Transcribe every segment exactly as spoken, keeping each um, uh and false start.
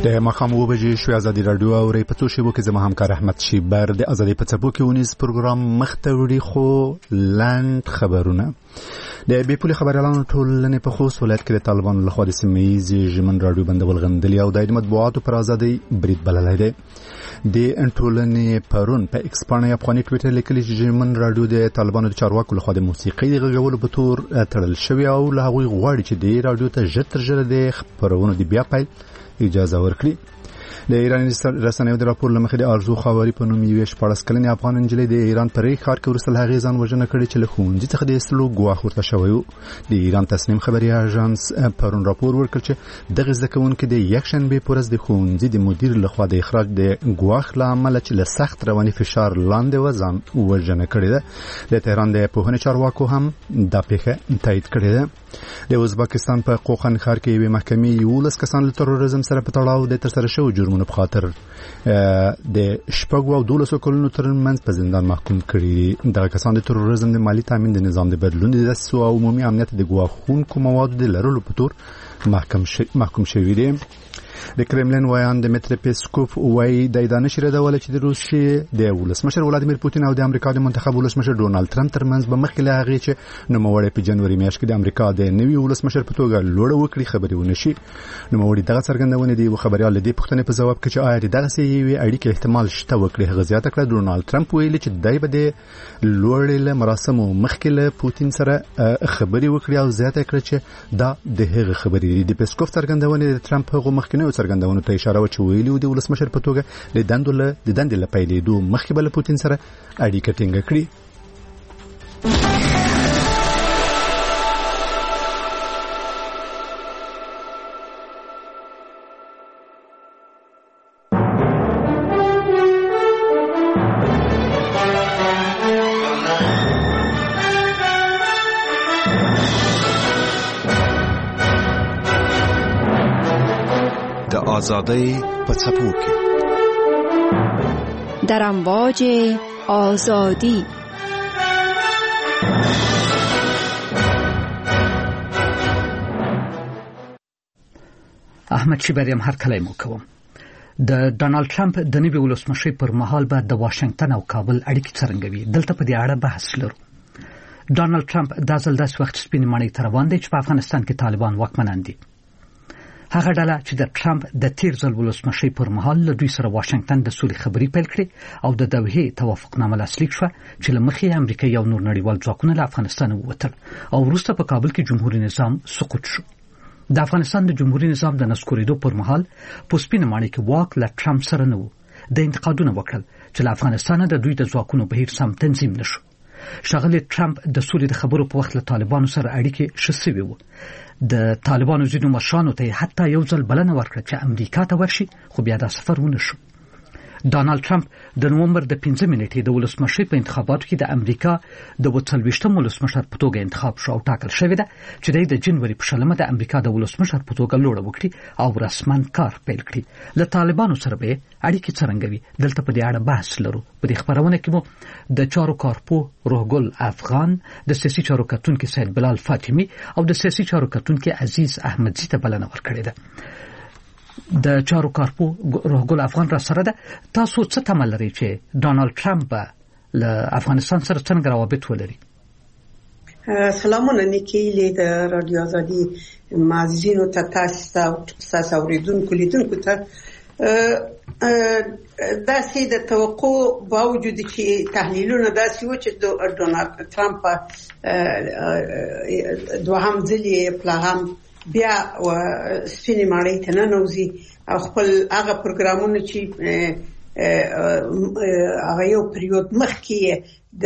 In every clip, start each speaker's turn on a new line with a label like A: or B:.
A: د ماښام اوه بجې شوې. ازادي راډیو اورئ په څو شیبو کې زما همکار احمد شیبر د ازادي په څپو کې ونیز پروګرام مخته وړي، خو لاند خبرونه. د بې پولې خبريالانو ټولنې په خوست ولایت کې د طالبانو لخوا د سیمه ییزې ژمن راډیو بندول غندلي او د مطبوعاتو پر ازادۍ برید بللی دی. د ټولنې پرون په ایکس باندې افغاني ټویټر لیکلي چې ژمن راډیو د طالبانو د چارواکو لخوا د موسیقۍ د غږولو په تور تړل شوی او له هغوی غواړي چې د راډیو ته ژر تر ژره د خبرونو د بیا پیل اجازه ورکړي. د ایران رسنیو د راپور لمخې د ارزو خاوري په نوم یوې شپاړس کلنې افغان نجلۍ د ایران په ریګ ښار کې وروسته له هغې ځان وژنه کړې چې له ښوونځي څخه د ایستلو ګواښ ورته شوی و. د ایران تصنیم خبري اژانس پرون راپور ورکړ چې دغه زده کوونکي د یکشنبې په ورځ د ښوونځي د مدیر لخوا د اخراج د ګواښ له امله چې له سخت رواني فشار لاندې و ځان وژنه کړې ده. د تهران د پوهنې چارواکو هم دا پیښه تایید کړې ده. د ازبکستان په قوقن ښار کې یوې محکمې یولس کسان له تروریزم سره په تړاو د ترسره شویو جرمونو په خاطر د شپږو او دولسو کلونو ترمنځ په زندان محکوم کړي دي. دغه کسان د تروریزم د مالی تامین د نظام د بدلون د دسیسو او عمومي امنیت د ګواښونکو موادو د لرلو په تور محکوم شوي دي. د کرملین وایان د میتر پیسکوف وایي د ادانه شری ډول چې د روسیې د ولسمشر ولادیمیر پوتین او د امریکا د منتخب ولسمشر ډونالد ټرمپ ترمنځ به مخکې له هغې چې نوموړی په جنوري میاشت کې د امریکا د نوي ولسمشر په توګه لوړه وکړي خبرې ونشي. نوموړي دغه څرګندونه دی یو خبريال د دې پوښتنې په ځواب کې چې آیا دغسې یوې اړیکې احتمال شته وکړي هغه زیاته کړه. ډونالد ټرمپ ویلي چې دی به د لوړې له مراسمو مخکې له پوتین سره خبرې وکړي او زیاته کړه چې دا د هغه خبرې دي. د پیسکوف څرګندونه د ټرمپ هغه مخکنیو څرګندونو ته اشاره و چې ویلي و د ولسمشر په توګه د دندو له د دندې له پیلېدو مخکې به له پوتین سره اړیکه ټینګه کړي.
B: آزادی په څپو کې
C: در امواج آزادی.
D: احمد شیبریم هر کله مو کوم. د ډونالد ټرمپ د نوي ولسمشر پر مهال به د واشنگټن او کابل اړیکې څرنګوي. دلته په دې اړه بحث لرو. ډونالد ټرمپ د ځل داس وخت سپین ماڼۍ ته روان دی چې په افغانستان کې طالبان واکمنان دي. هغه ډله چې د ټرمپ د تیر ځل ولسمشر پر مهال له دوی سره واشنگټن د سولې خبرې پیل کړې او د دوحې توافقنامه لاسلیک شوه چې له مخې امریکا یو نور نړیوال ځواکونه له افغانستان ووتل او وروسته په کابل کې جمهوریت نظام سقوط شو. د افغانستان د جمهوریت نظام د نسکورېدو پر مهال په سپینه ماڼۍ کې واک له ټرمپ سره نه و. د انتقادونه وکړل چې له افغانستان د دوی د ځواکونو بهیر سم تنظیم نشو. ښاغلی ټرمپ د سولې د خبرو په وخت له طالبانو سره اړیکې ښه سوي وو. د طالبانو ځینو مشرانو ته حتی یو ځل بلنه ورکړه چې امریکا ته ورشي، خو بیا دا سفر ونه شو. ډونالد ټرمپ د نومبر د پنځمې نیټې د ولسمشر په انتخاباتو کې د امریکا د اووه څلوېښتم ولسمشر په توګه انتخاب شو او ټاکل شوې ده چې د جنوري په شلمه د امریکا د ولسمشر په توګه لوړه وکړي او رسما کار پیل کړي. له طالبانو سره به اړیکې څرنګوي دلته په دې اړه بحث لرو. په دې خبرونه کې مو د چارو کارپو روحګل افغان، د سیاسي چارو کتونکي سید بلال فاطمی او د سیاسي چارو کتونکي عزیز احمدزي ته بلنه ورکړې ده. د چارو کارپو روحګل افغان را سره ده. تاسو څه تمه لرئ چې ډونالد ټرمپ له افغانستان سره څنګه روابط ولري؟
E: سلامونه نیکیلې د رادیو آزادي معززینو ته، تاسو تاسو اوریدونکو لیدونکو ته داسې د توقع باوجود چې تحلیلونه داسې و چې ډونالد ټرمپ دوهم ځل پلاهم بیا و سپینې ماڼۍ ته ننوځي او خپل هغه پروګرامونه چې هغه یو پریود مخکې د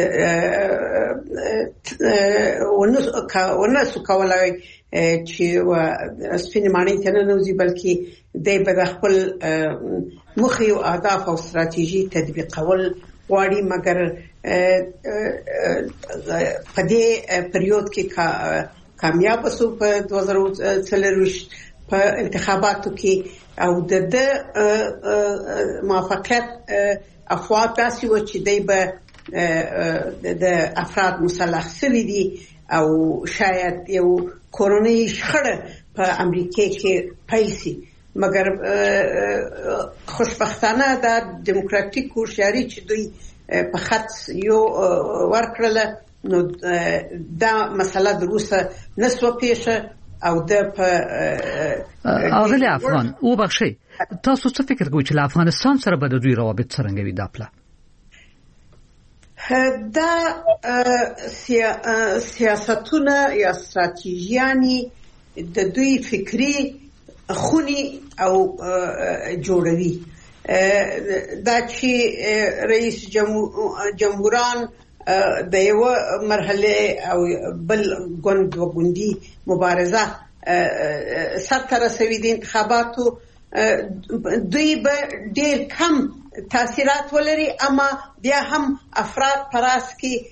E: ونسو کولای چې و سپینې ماڼۍ ته ننوځي، بلکې دی به د خپل موخې او اهداف او ستراتیژي تطبیقول غواړي. مګر په دې پریود کې کامیاب شو په دوه زره څلوېښت په انتخاباتو کې او د موافقت افواج داسې و چې دی به د افراد مسلح سوي دي او شاید یو کورونی شخړه په امریکا کې پیل شي مګر خوشبختانه د دیموکراتیک هوښیاري چې دوی په خط یو ورکړله نو دا مسله د روسه نسوه پیښه او د په
D: اغلی افغان او بخشي تاسو څه فکر کوئ چې له افغانستان سره به د دوی روابط څرنګه وي دا پله
E: دا سیاستونه یا ستراتیژیانی د دوی فکری خونی او جوړوي دا چې رئیس جمهوران د یو مرحله او بل ګوند و ګوندی مبارزه سر ته رسوي د انتخاباتو دوی به ډیر کم تاثیرات ولري اما بیا هم افراد پراس کې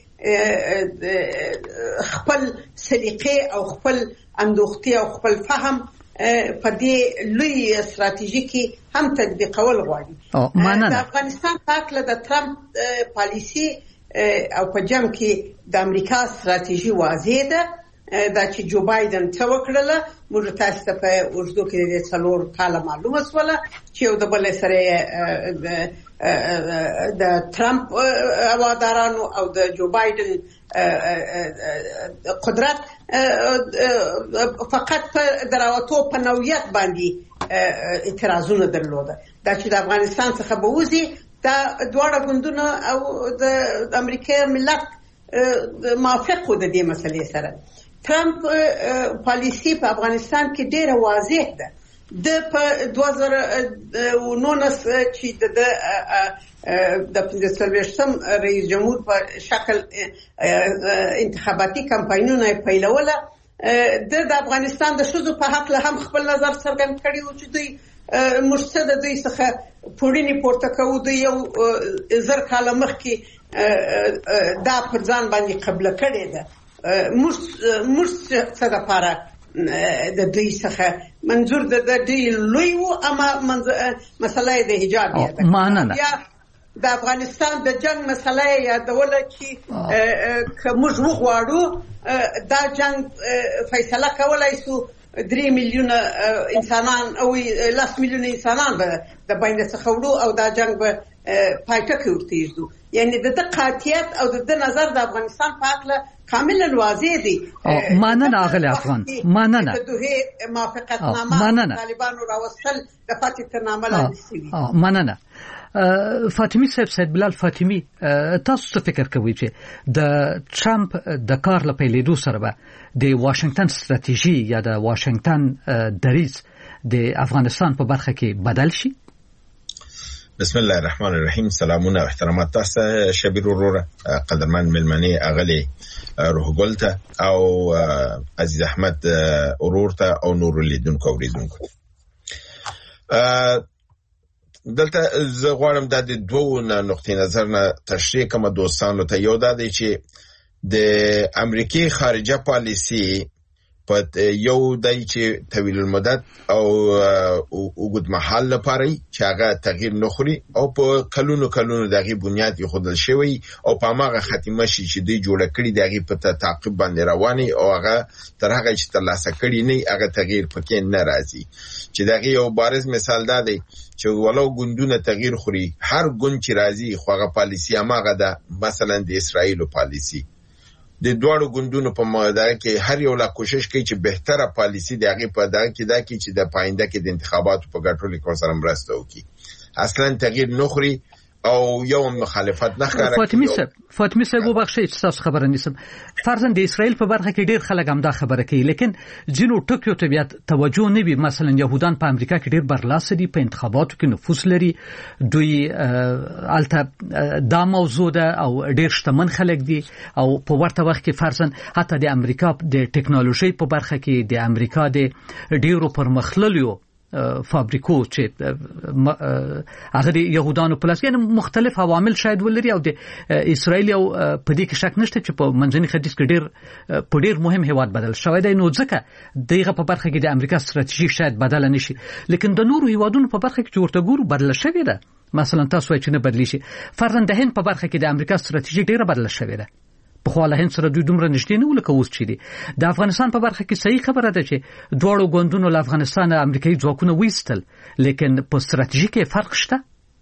E: خپل سلیقې او خپل اندوختي او خپل فهم په دې لوی استراتیژیکي هم تطبیقول غواړي د افغانستان په اړه د ترامپ پالیسي او په جام کې د امریکا استراتیژي واضح ده دا چې جو بایدن څه وکړله موږ تاسو ته په اوږدو کې د څلور کاله معلومه شوله چې یو د بل سره د ترامپ هوادارانو او د جو بایدن قدرت فقط په دراوتو په نوعیت باندې اعتراضونه درلوده دا چې د افغانستان څخه به وځي دا دواړه ګوندونه او د امریکا ملت موافق و د دې مسلې سره ترامپ پالیسی په افغانستان کې ډیره واضح ده د په دوه زره نولس چې د د پنځلسم رئیس جمهور په شکل انتخاباتي کمپاینونه پیلوله د افغانستان د ښځو په حق له هم خپل نظر څرګند کړی و چې دوی مرسته د دوی څخه پوړینی پورته کوو دوی یو زر کاله مخکې دا پر ځان باندې قبله کړې ده موږ څه دپاره د دوی څخه منظور د دوی لوی و اما مسله د حجاب یاده
D: مننه
E: د افغانستان د جنگ مسله یادوله چې که موږ وغواړو دا جنگ فیصله کولی سو درې میلیونه انسانان او لس میلیونه انسانان به د باندې څخه وړو او دا جنگ به پای ټکی ورته ایږدو یعنی د ده قاطعیت او د ده نظر د افغانستان په هکله کاملا واضح دی
D: مننه اغلی افغان مننه
E: د دوحې موافقتنامه طالبانو راوستل د فاتح ترنامه لاندې شوي
D: مننه فاطمی صاحب سید بلال فاطمی تاسو څه فکر کوئ چې د ټرمپ د کار له پیلېدو سره به د واشنگټن ستراتیژي یا د واشنگټن دریځ د افغانستان په برخه کې بدل شي؟
B: بسم الله الرحمن الرحیم. سلامونه و احترامات تاسو شبیر وروره قدرمن ملمنې اغلی روح ګلته او عزیز احمد ورور ته او نور لیدونکو اوریدونکو. دلته زه غواړم د دوه نقطې نظر نه تشریح کوم دوستانو ته. یو دا دی چې د امریکای خارجه پالیسی په یو دای چې طویل المدت او اوږد مهال لپاره چې هغه تغییر نخوري او په کلونو کلونو دغه بنیاد خودل شوی او په هغه ختمه شي چې دوی جوړ کړی دغه په تعقیب باندې رواني او هغه تر هغه چې ترلاسه کړی نه هغه تغییر پکې نه راځي. چې دغه یو بارز مثال دا دی چې ولو ګوندونه تغییر خوري هر ګوند چې راځي خو هغه پالیسی هغه ده. مثلا د اسرایل پالیسی د دوړو ګوندونو په ماده کې هر یو لا کوشش کوي چې بهتره پالیسی دغه په دغه کې دا کې چې د پاینده کې د انتخاباتو په ګټلو کې سره مرسته وکړي. اصلا تغییر نخوري او یو مخالفت نه ښکاره.
D: فاطمی صاحب فاطمی صاحب وبخښئ چې تاسو خبره نیسم. فرضاً د اسرائیل په برخه کې ډیر خلک هم دا خبره کوي لیکن ځینو ټکیو ته بیا توجه نه وي. مثلا يهودان په امریکا کې ډیر برلاس دي په انتخاباتو کې نفوذ لري. دوی الته دا موضوع ده او ډیر شتمن خلک دي او په ورته وخت کې فرضاً حتی د امریکا د ټکنالوژي په برخه کې د امریکا د ډیرو پرمختللو فابریکو چې هغه د يهودانو په لاس کې مختلف عوامل شاید ولري او د اسرائیل او په دې کې شک نشته چې په منځني ختیځ کې ډیر په ډیر مهم هیواد بدل شوی دی. نو ځکه دغه په برخه کې د امریکا ستراتیژي شاید بدل نه شي لیکن د نورو هیوادونو په برخه کې چې ورته ګورو بدل شوی دی. مثلا تاسو چې نه بدلی شي فرضاً د هند په برخه کې د امریکا ستراتیژي ډیره بدل شوی ده په خو له هند سره دوی دومره نږدې نه ولکه اوس چي دي د افغانستان په برخه کې صحیح خبره ده چې دواړو ګوندونو له افغانستان امریکایي ځواکونه ویستل لیکن په ستراتیژي کې فرق شته.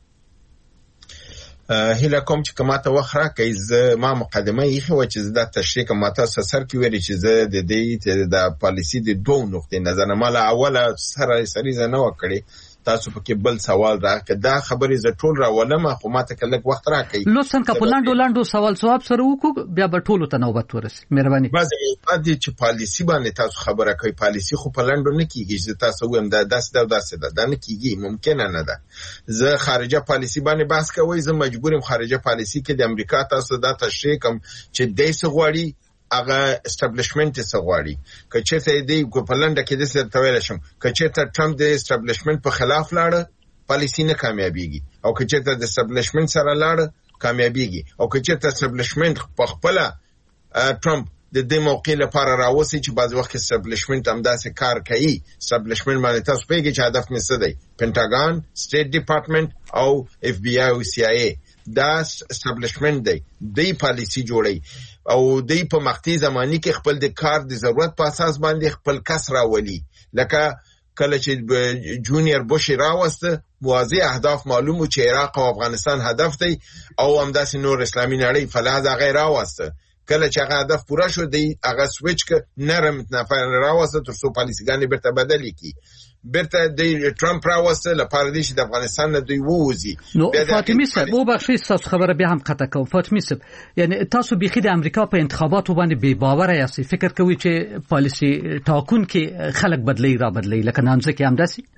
B: هیله کوم چې کماته وخت راکړئ زه ما مقدمه یې خو چې دا تشریح کوم ماته سر کې ویل چې زه د دې د پالیسي د دوه نقطې نظر نه مال اوله سره سریزه نه وکړي تاسو په کې بل سوال راکړه دا خبرې ز ټول راولم خو ماته کله وخت راکړئ
D: لوستن کپلاندو لاندو سوال جواب سره وکړو بیا به ټولو ته نوبت ورسي مهرباني.
B: بعضی دې چې پالیسي باندې تاسو خبره کوي پالیسي خو پلاندو نه کیږي چې تاسو ویم دا داس دا داس دا دا نه کیږي ممکن نه ده. زه خارجه پالیسي باندې بحث کوي زه مجبورم خارجه پالیسي کې د امریکا تاسو دا تشریح کوم چې دیسه غواړي هغه استابلیشمنت څه غواړي که چېرته دی په لنډه کې د څه تویل شم که چېرته ټرمپ د استابلیشمنت په خلاف لاړ پالیسی نه کامیابیږي او که چېرته د استابلیشمنت سره لاړ کامیابیږي او که چېرته استابلیشمنت په خپل ټرمپ د دې موقع لپاره راوسی چې بعض وخت استابلیشمنت هم داسې کار کوي استابلیشمنت باندې تاسو پیږي چې هدف مې څه دی پینټاګان سټیټ ډپارټمنټ او اف بی آی او سی آی ای دا استابلیشمنت دی دی پالیسی جوړي او دی په مقطعي زماني کې خپل د کار د ضرورت په اساس باندې خپل کس راولي لکه کله چې جونیور بوش راوسته واضح اهداف معلومو چې عراق او افغانستان هدف دی او همداسې نور اسلامي نړۍ فلحاظ هغه راوسته کله چې هغه هدف پوره شو دی هغه سویچ ک نرم نفر راوسته تر څو پالیسیګانې بیرته بدلې کی بیرته د ټرمپ راوسته لپاره دی چې د افغانستان نه دوی ووزي.
D: نو فاطمه صاحب وو بخښي تاسو خبره بیا هم قطع کوم فاطمه صاحب یعنی تاسو بيخي د امریکا په انتخاباتو باندې بے باور یاست فکر کوي چې پالیسی ټاکون کې خلک بدلی را بدلی لکه نامزه کې هم داسي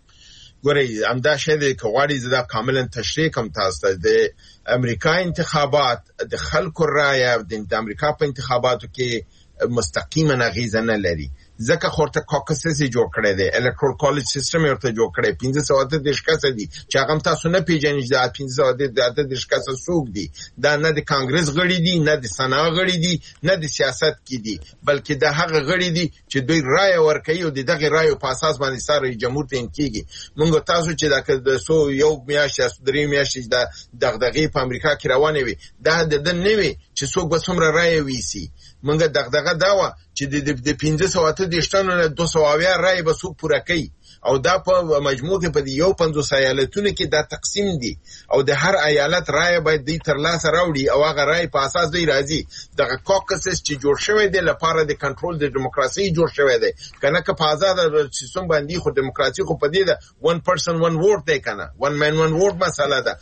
B: ګوري همدا شی د کوړی زدا کاملا تشریح کوم تاسو د امریکا انتخابات د خلکو رائے د امریکا په انتخاباتو کې مستقیما اغیزه نه لري ځکه خورته کاکسس جوړ کړی دی الکترال کالج سیستم ورته جوړ کړی پنځه سوه اته دېرش کسه دي چې هغه تاسو نه پیژنئ چې دا پنځه سوه اته دېرش کسه څوک دي دا نه د کانګرس غړي دي نه د سنا غړي دي نه د سیاست کې دي بلکې دا هغه غړي دي چې دوی رائے ورکوي او دغه رائے په اساس باندې سره جمهور ته انتخابي موږ تاسو چې دا د سو یو میاشت یا درې میاشتې د دغدغې په امریکا کې روانه وي دا د نه وي چې څوک به څومره رائے ویسي موږ دغدغه دا و چې د پنځه سوه اته دېرشتانو نه دوه سوه اویا رایې به څوک پوره کوي او دا په مجموع کې په یو پنځوس ایالتونو کې دا تقسیم دي او د هر ایالت رایې باید دی تر لاسه راوړي او هغه رایې په اساس دی راځي دغه کاکسس چې جوړ شوی دی لپاره د کنټرول د دیموکراسي جوړ شوی دی کنه که په آزاد سیستم باندې خو دیموکراسي خو په دې ده one person one vote دی کنه one man one vote مسله ده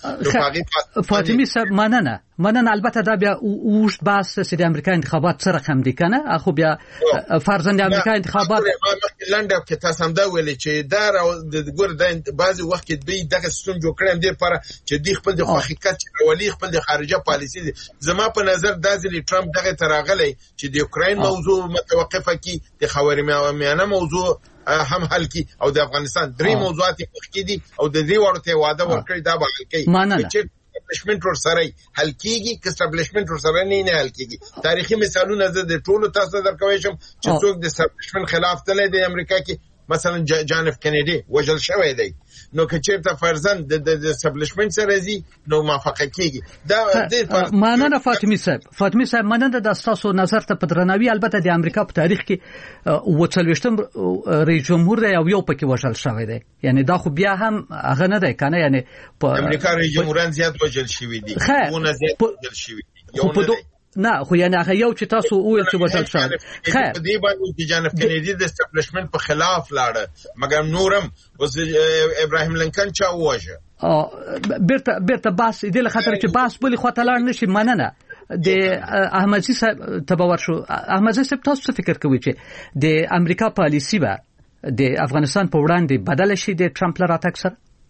D: فاطمه صاحب مننه مننه البته دا بیا اوشت بحث چې د امریکا انتخابات سره هم دي کنه خو بیا فرضاً د امریکا انتخابات
B: لنډه کې تاسو هم دا ویلي چې دا د ګور د بعضي وخت کې دوی دغه سیستم جوړ کړم د لپاره چې دوی خپل د حقیقت ولي خپل د خارجه پالیسي زما په نظر د ځلی ټرمپ دغه تراغلی چې د یوکرين موضوع متوقفه کی د خاورمیانه موضوع هم حل کی او د افغانستان درې موضوعات مخکې دي او د دې ورته وعده ورکړي دا به حل کوي چې استابلیشمنت ور سره حل کیږي که استابلیشمنت ور سره نه نه حل کیږي تاریخي مثالونه زه د ټولو تاسو درکوي شم چې څوک د استابلیشمنت خلاف تل د امریکا کې مثلا جان اف کینیډي وجل شوی دی نو که چیرته فرضاً د استابلیشمنت سره زی نو موافقه کیږي دا د
D: مننه فاطمه صاحب فاطمه صاحب مننه د تاسو نظر ته په درناوي البته د امریکا په تاریخ کې وڅلويشتم رئیس جمهور دی او یو پکې وژل شوی دی یعنی دا خو بیا هم هغه نه دی کنه یعنی
B: په امریکا رئیس جمهوران زیات وژل شوی دي ونه زیات وژل شوی دي یو نه
D: نه خو یعنی هغه یو چې تاسو وویل چې وژل شوی
B: خیر په دې باندې چې جان اف کینیډي د استابلیشمنت په خلاف لاړ مګر نورم اوس ابراهیم لینکن چا وژه
D: ا بیرته بیرته باس دې له خاطر چې باس بلی خو ته لاړ نشي مننه د احمدزي صاحب تبور شو احمدزي صاحب تاسو فکر کوئ چې د امریکا پالیسی به د افغانستان په وړاندې بدل شي د ټرمپ لپاره تکسر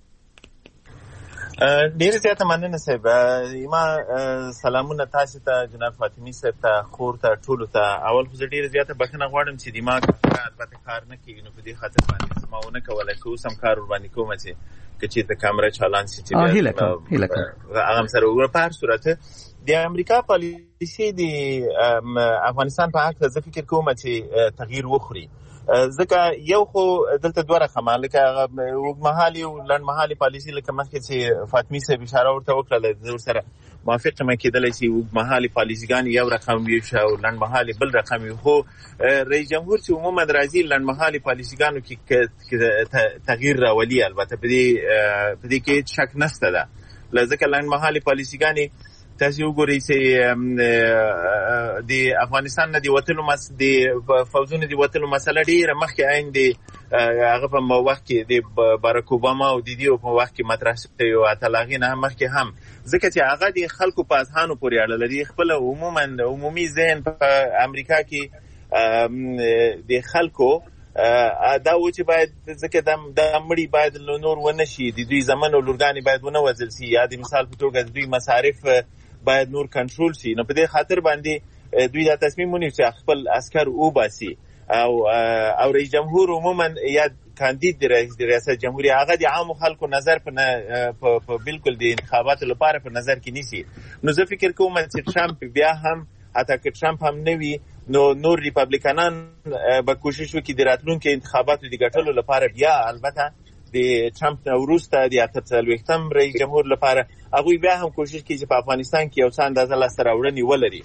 F: ډیر زیاته مننه صاحب ما سلامونه تاسو ته جناب فاطمه صاحب ته خور ته ټولو ته اول خو ډیر زیاته بخنه غواړم چې دماغ البته کار نه کوي نو په دې خاطر باندې ما ونه کولای خو سم کار ور باندې کوم چې چې د کیمرا چالان سي چې
D: هیله کوم هیله کوم
F: هغه سره ور په هر صورت د امریکا پالیسي د افغانستان په حق ځکه فکر کوم چې تغییر وخوري ځکه یو خو دلته دوه رقمه لکه وګمحالي او لړمحالي پالیسي لکه مخکې چې فاطمه صاحب اشاره ورته وکړه د سره موافق ما کېدلی شي وګمهالي پالیسیګان یو رقم وي او لنډمهالي بل رقم وي، خو رئیس جمهور چې عموما راځي لنډمهالي پالیسیګانو کې تغییر راولي. البته په دې په دې کې شک نشته ده، ځکه لنډمهالي پالیسیګانې تاسو وګورئ چې د افغانستان نه د وتلو مس د فوزونو د وتلو مسله ډیره مخکې عین د هغه په وخت کې د باراک اوباما او د دې په وخت کې مطرح شوی او اطلاعي نه مخکې هم، ځکه چې هغه د خلکو په اذهانو پورې اړه لري. خپل عموما عمومي ذهن په امریکا کې د خلکو دا و چې باید ځکه د مړي باید نور ونه شي، د دوی زمن او لورګانې باید ونه وځل شي، یا د مثال په توګه د دوی مصارف باید نور کنټرول شي. نو په دې خاطر باندې دوی دا تصمیم ونیو چې خپل عسكر وباسي او او رئیس جمهور عموما یا کاندید د ریاست جمهوریت هغه د عام خلکو نظر په په بالکل د انتخاباتو لپاره په نظر کې نیسي. نو زه فکر کوم چې ټرمپ بیا هم حتی که ټرمپ هم نه وي نو نور ریپابلیکانان به کوشش وکړي د راتلونکو انتخاباتو د ګټلو لپاره بیا البته د ټرمپ وروسته د اته څلوېښتم رئیس جمهور لپاره هغه بیا هم کوشش کوي چې په افغانستان کې یو څه اندازه لاسته راوړنې ولري.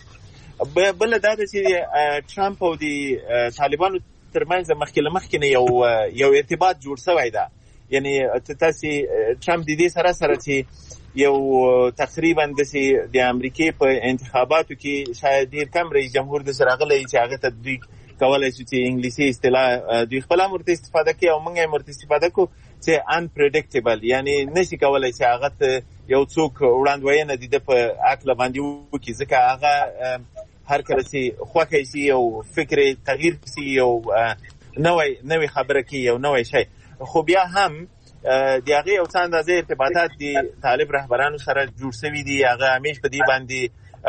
F: بل دا چې ټرمپ او د طالبانو ترمنځ مخکې له مخکې یو یو ارتباط جوړ شوی ده، یعنی تاسو ټرمپ د دې سره سره چې یو تقریبا د امریکای په انتخاباتو کې شاید ډیر کم رئیس جمهور د سره غلې چې هغه ته دوی کولای شي چې انګلیسي اصطلاح دوی خپل امرته استفاده کوي او موږ یې امرته استفاده کوو چې unpredictable، یعنی نشي کولای چې هغه یو څوک وړاندوینه د په عقل باندې وکړي، ځکه هغه هر کله چې خوښي شي او فکر تغییر شي او نوې نوې خبره کوي او نوې شي. خو بیا هم د هغه یو څه اندازې ارتباطات د طالب رهبرانو سره جوړ شوي دي، هغه همیش په دې باندې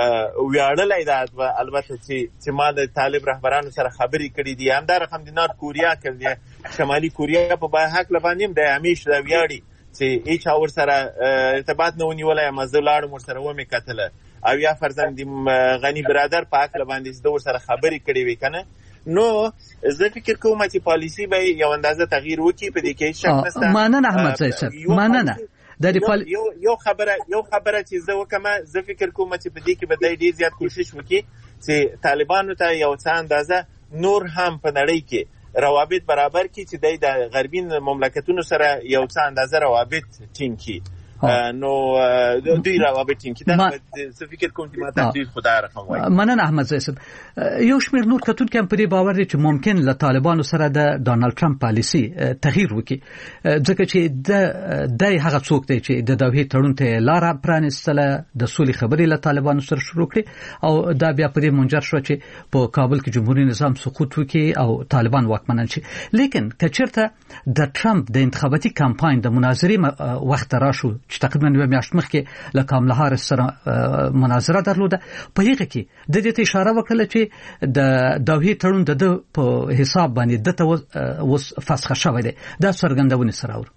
F: ویاړلی ده. البته چې چې ما د طالب رهبرانو سره خبرې کړې دي، همدارقم د نارت کوریا کې شمالي کوریا په هکله باندې هم د همیش دا ویاړي چې هیڅ اور سره ارتباط نه ونیولی، یم زه لاړم ورسره ومې کتله، او یا فرضاً د غني برادر په هکله باندې زه ورسره خبرې کړې وې که نه. نو زه فکر کوم چې پالیسي به یو اندازه تغییر وکړي، په دې کې شک نشته.
D: مننه احمد زی صاحب، مننه.
F: یو یو خبره یو خبره چې زه وکم، زه فکر کوم چې په دې کې به ډېر زیات کوشش وکړي چې طالبانو ته یو څه اندازه نور هم په نړۍ کې روابط برابر کړي، چې د غربي مملکتونو سره یو څه اندازه روابط ټینګ کړي. نو دوی روابط ټینګ کړي. دا زه فکر کوم چې ما تقدیر خدای رحم وایي.
D: مننه احمد زی صاحب. یو شمېر نور کتونکي هم په دې باور دي چې ممکن له طالبانو سره د ډانلډ ټرمپ پالیسي تغییر وکړي، ځکه چې د د هغه څوک دی چې د دوحې تړون ته لاره پرانیستله، د سولې خبرې له طالبانو سره شروع کړي، او دا بیا په دې منجر شو چې په کابل کې جمهوریت نظام سقوط وکړي او طالبان واکمنان شي. لیکن که چېرته د ټرمپ د انتخاباتي کمپاین د مناظرې وخت راشو چې تقریبا یو میاشت مخکې له کاملا هاریس سره مناظره درلوده، په هغه کې د دې ته اشاره وکړه چې د دوحې تړون د په حساب باندې دته اوس فسخ شوی دی. دا څرګندونه سره اور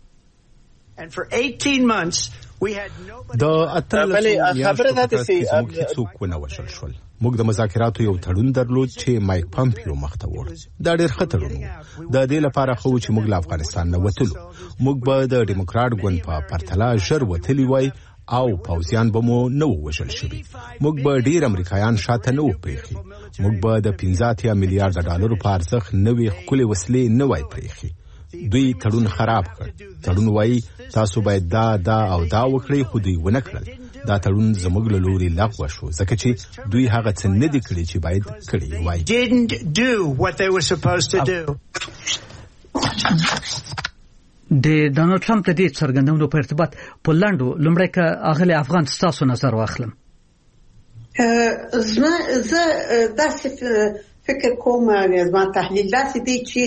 A: د اتلس خبره ده چې موږ څوک ونه وشل شول. موږ د مذاکراتو یو تړون درلود چې مایک پامپیو مخته وړ. دا ډېر ښه تړون و. د دې لپاره خو چې موږ له افغانستان نه وتلو، موږ به د ډیموکراټ ګوند په پرتله ژر وتلی وای او پوځیان به مو نه ووژل شوي. موږ به ډېر امریکایان شاته نه و پرېښي. موږ به د پنځه اتیا میلیارډ ډالرو په ارزښت نوې ښکلې وسلې نه وای پرېښي. دوی تړون خراب کړ. تړون وایي تاسو باید دا دا او دا وکړئ، خو دوی ونه کړل. دا تړون زموږ له لوري لغوه شو، ځکه چې دوی هغه څه نه دي کړي چې باید کړي وای.
D: د ډانلډ ټرمپ د دې څرګندونو په ارتباط په لاندو لومړی که اغلی افغان ستاسو نظر واخلم.
E: زما زه داسې فکر کوم، زما تحلیل داسې دی چې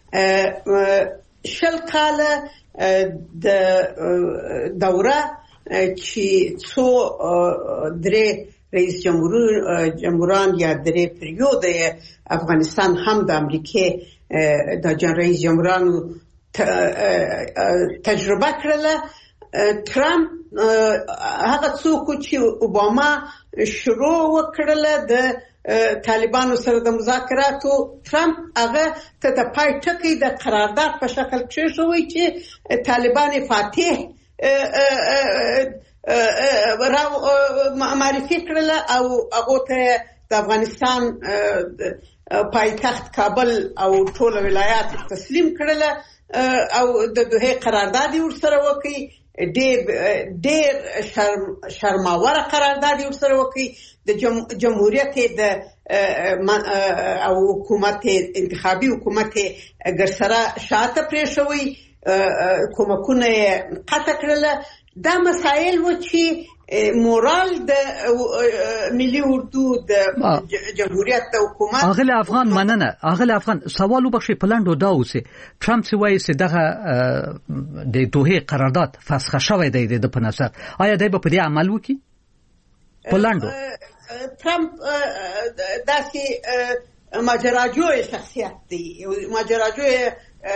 E: شل کاله د دوره چې څو درې رئیس جمهوران یا درې پریود افغانستان هم د امریکای د جن رئیس جمهورانو تجربه کړله. ترامپ هغه څوک چې اوباما شروع وکړله د طالبانو سره د مذاکراتو، ترامپ هغه ته د پای ټکی د قرارداد په شکل کېښوی چې طالبان فاتح را معرفي کړل او هغه ته د افغانستان پایتخت کابل او ټول ولایات تسلیم کړل او د دوه قرارداد ورسره وکړي. ډېر ډېر شرماوره قرارداد ورسره وکړي. د جمهوریت د او حکومت انتخابي حکومت ګرسره شاته پرېښوي، کومکونه قطع کړل. دا مسایل و چې مورال د ملي اردو د جمهوریت د حکومت
D: اغل افغان مننه اغل افغان سوال وبخښي پلاندو دا اوسه ټرمپ چې وایي چې دغه د دوه قرارداد فسخ شوی دی د په نظر آیا دای په دې عمل وکړي؟ پلاندو
E: ټرمپ داسې ماجراجوی شخصیت دی، ماجراجوی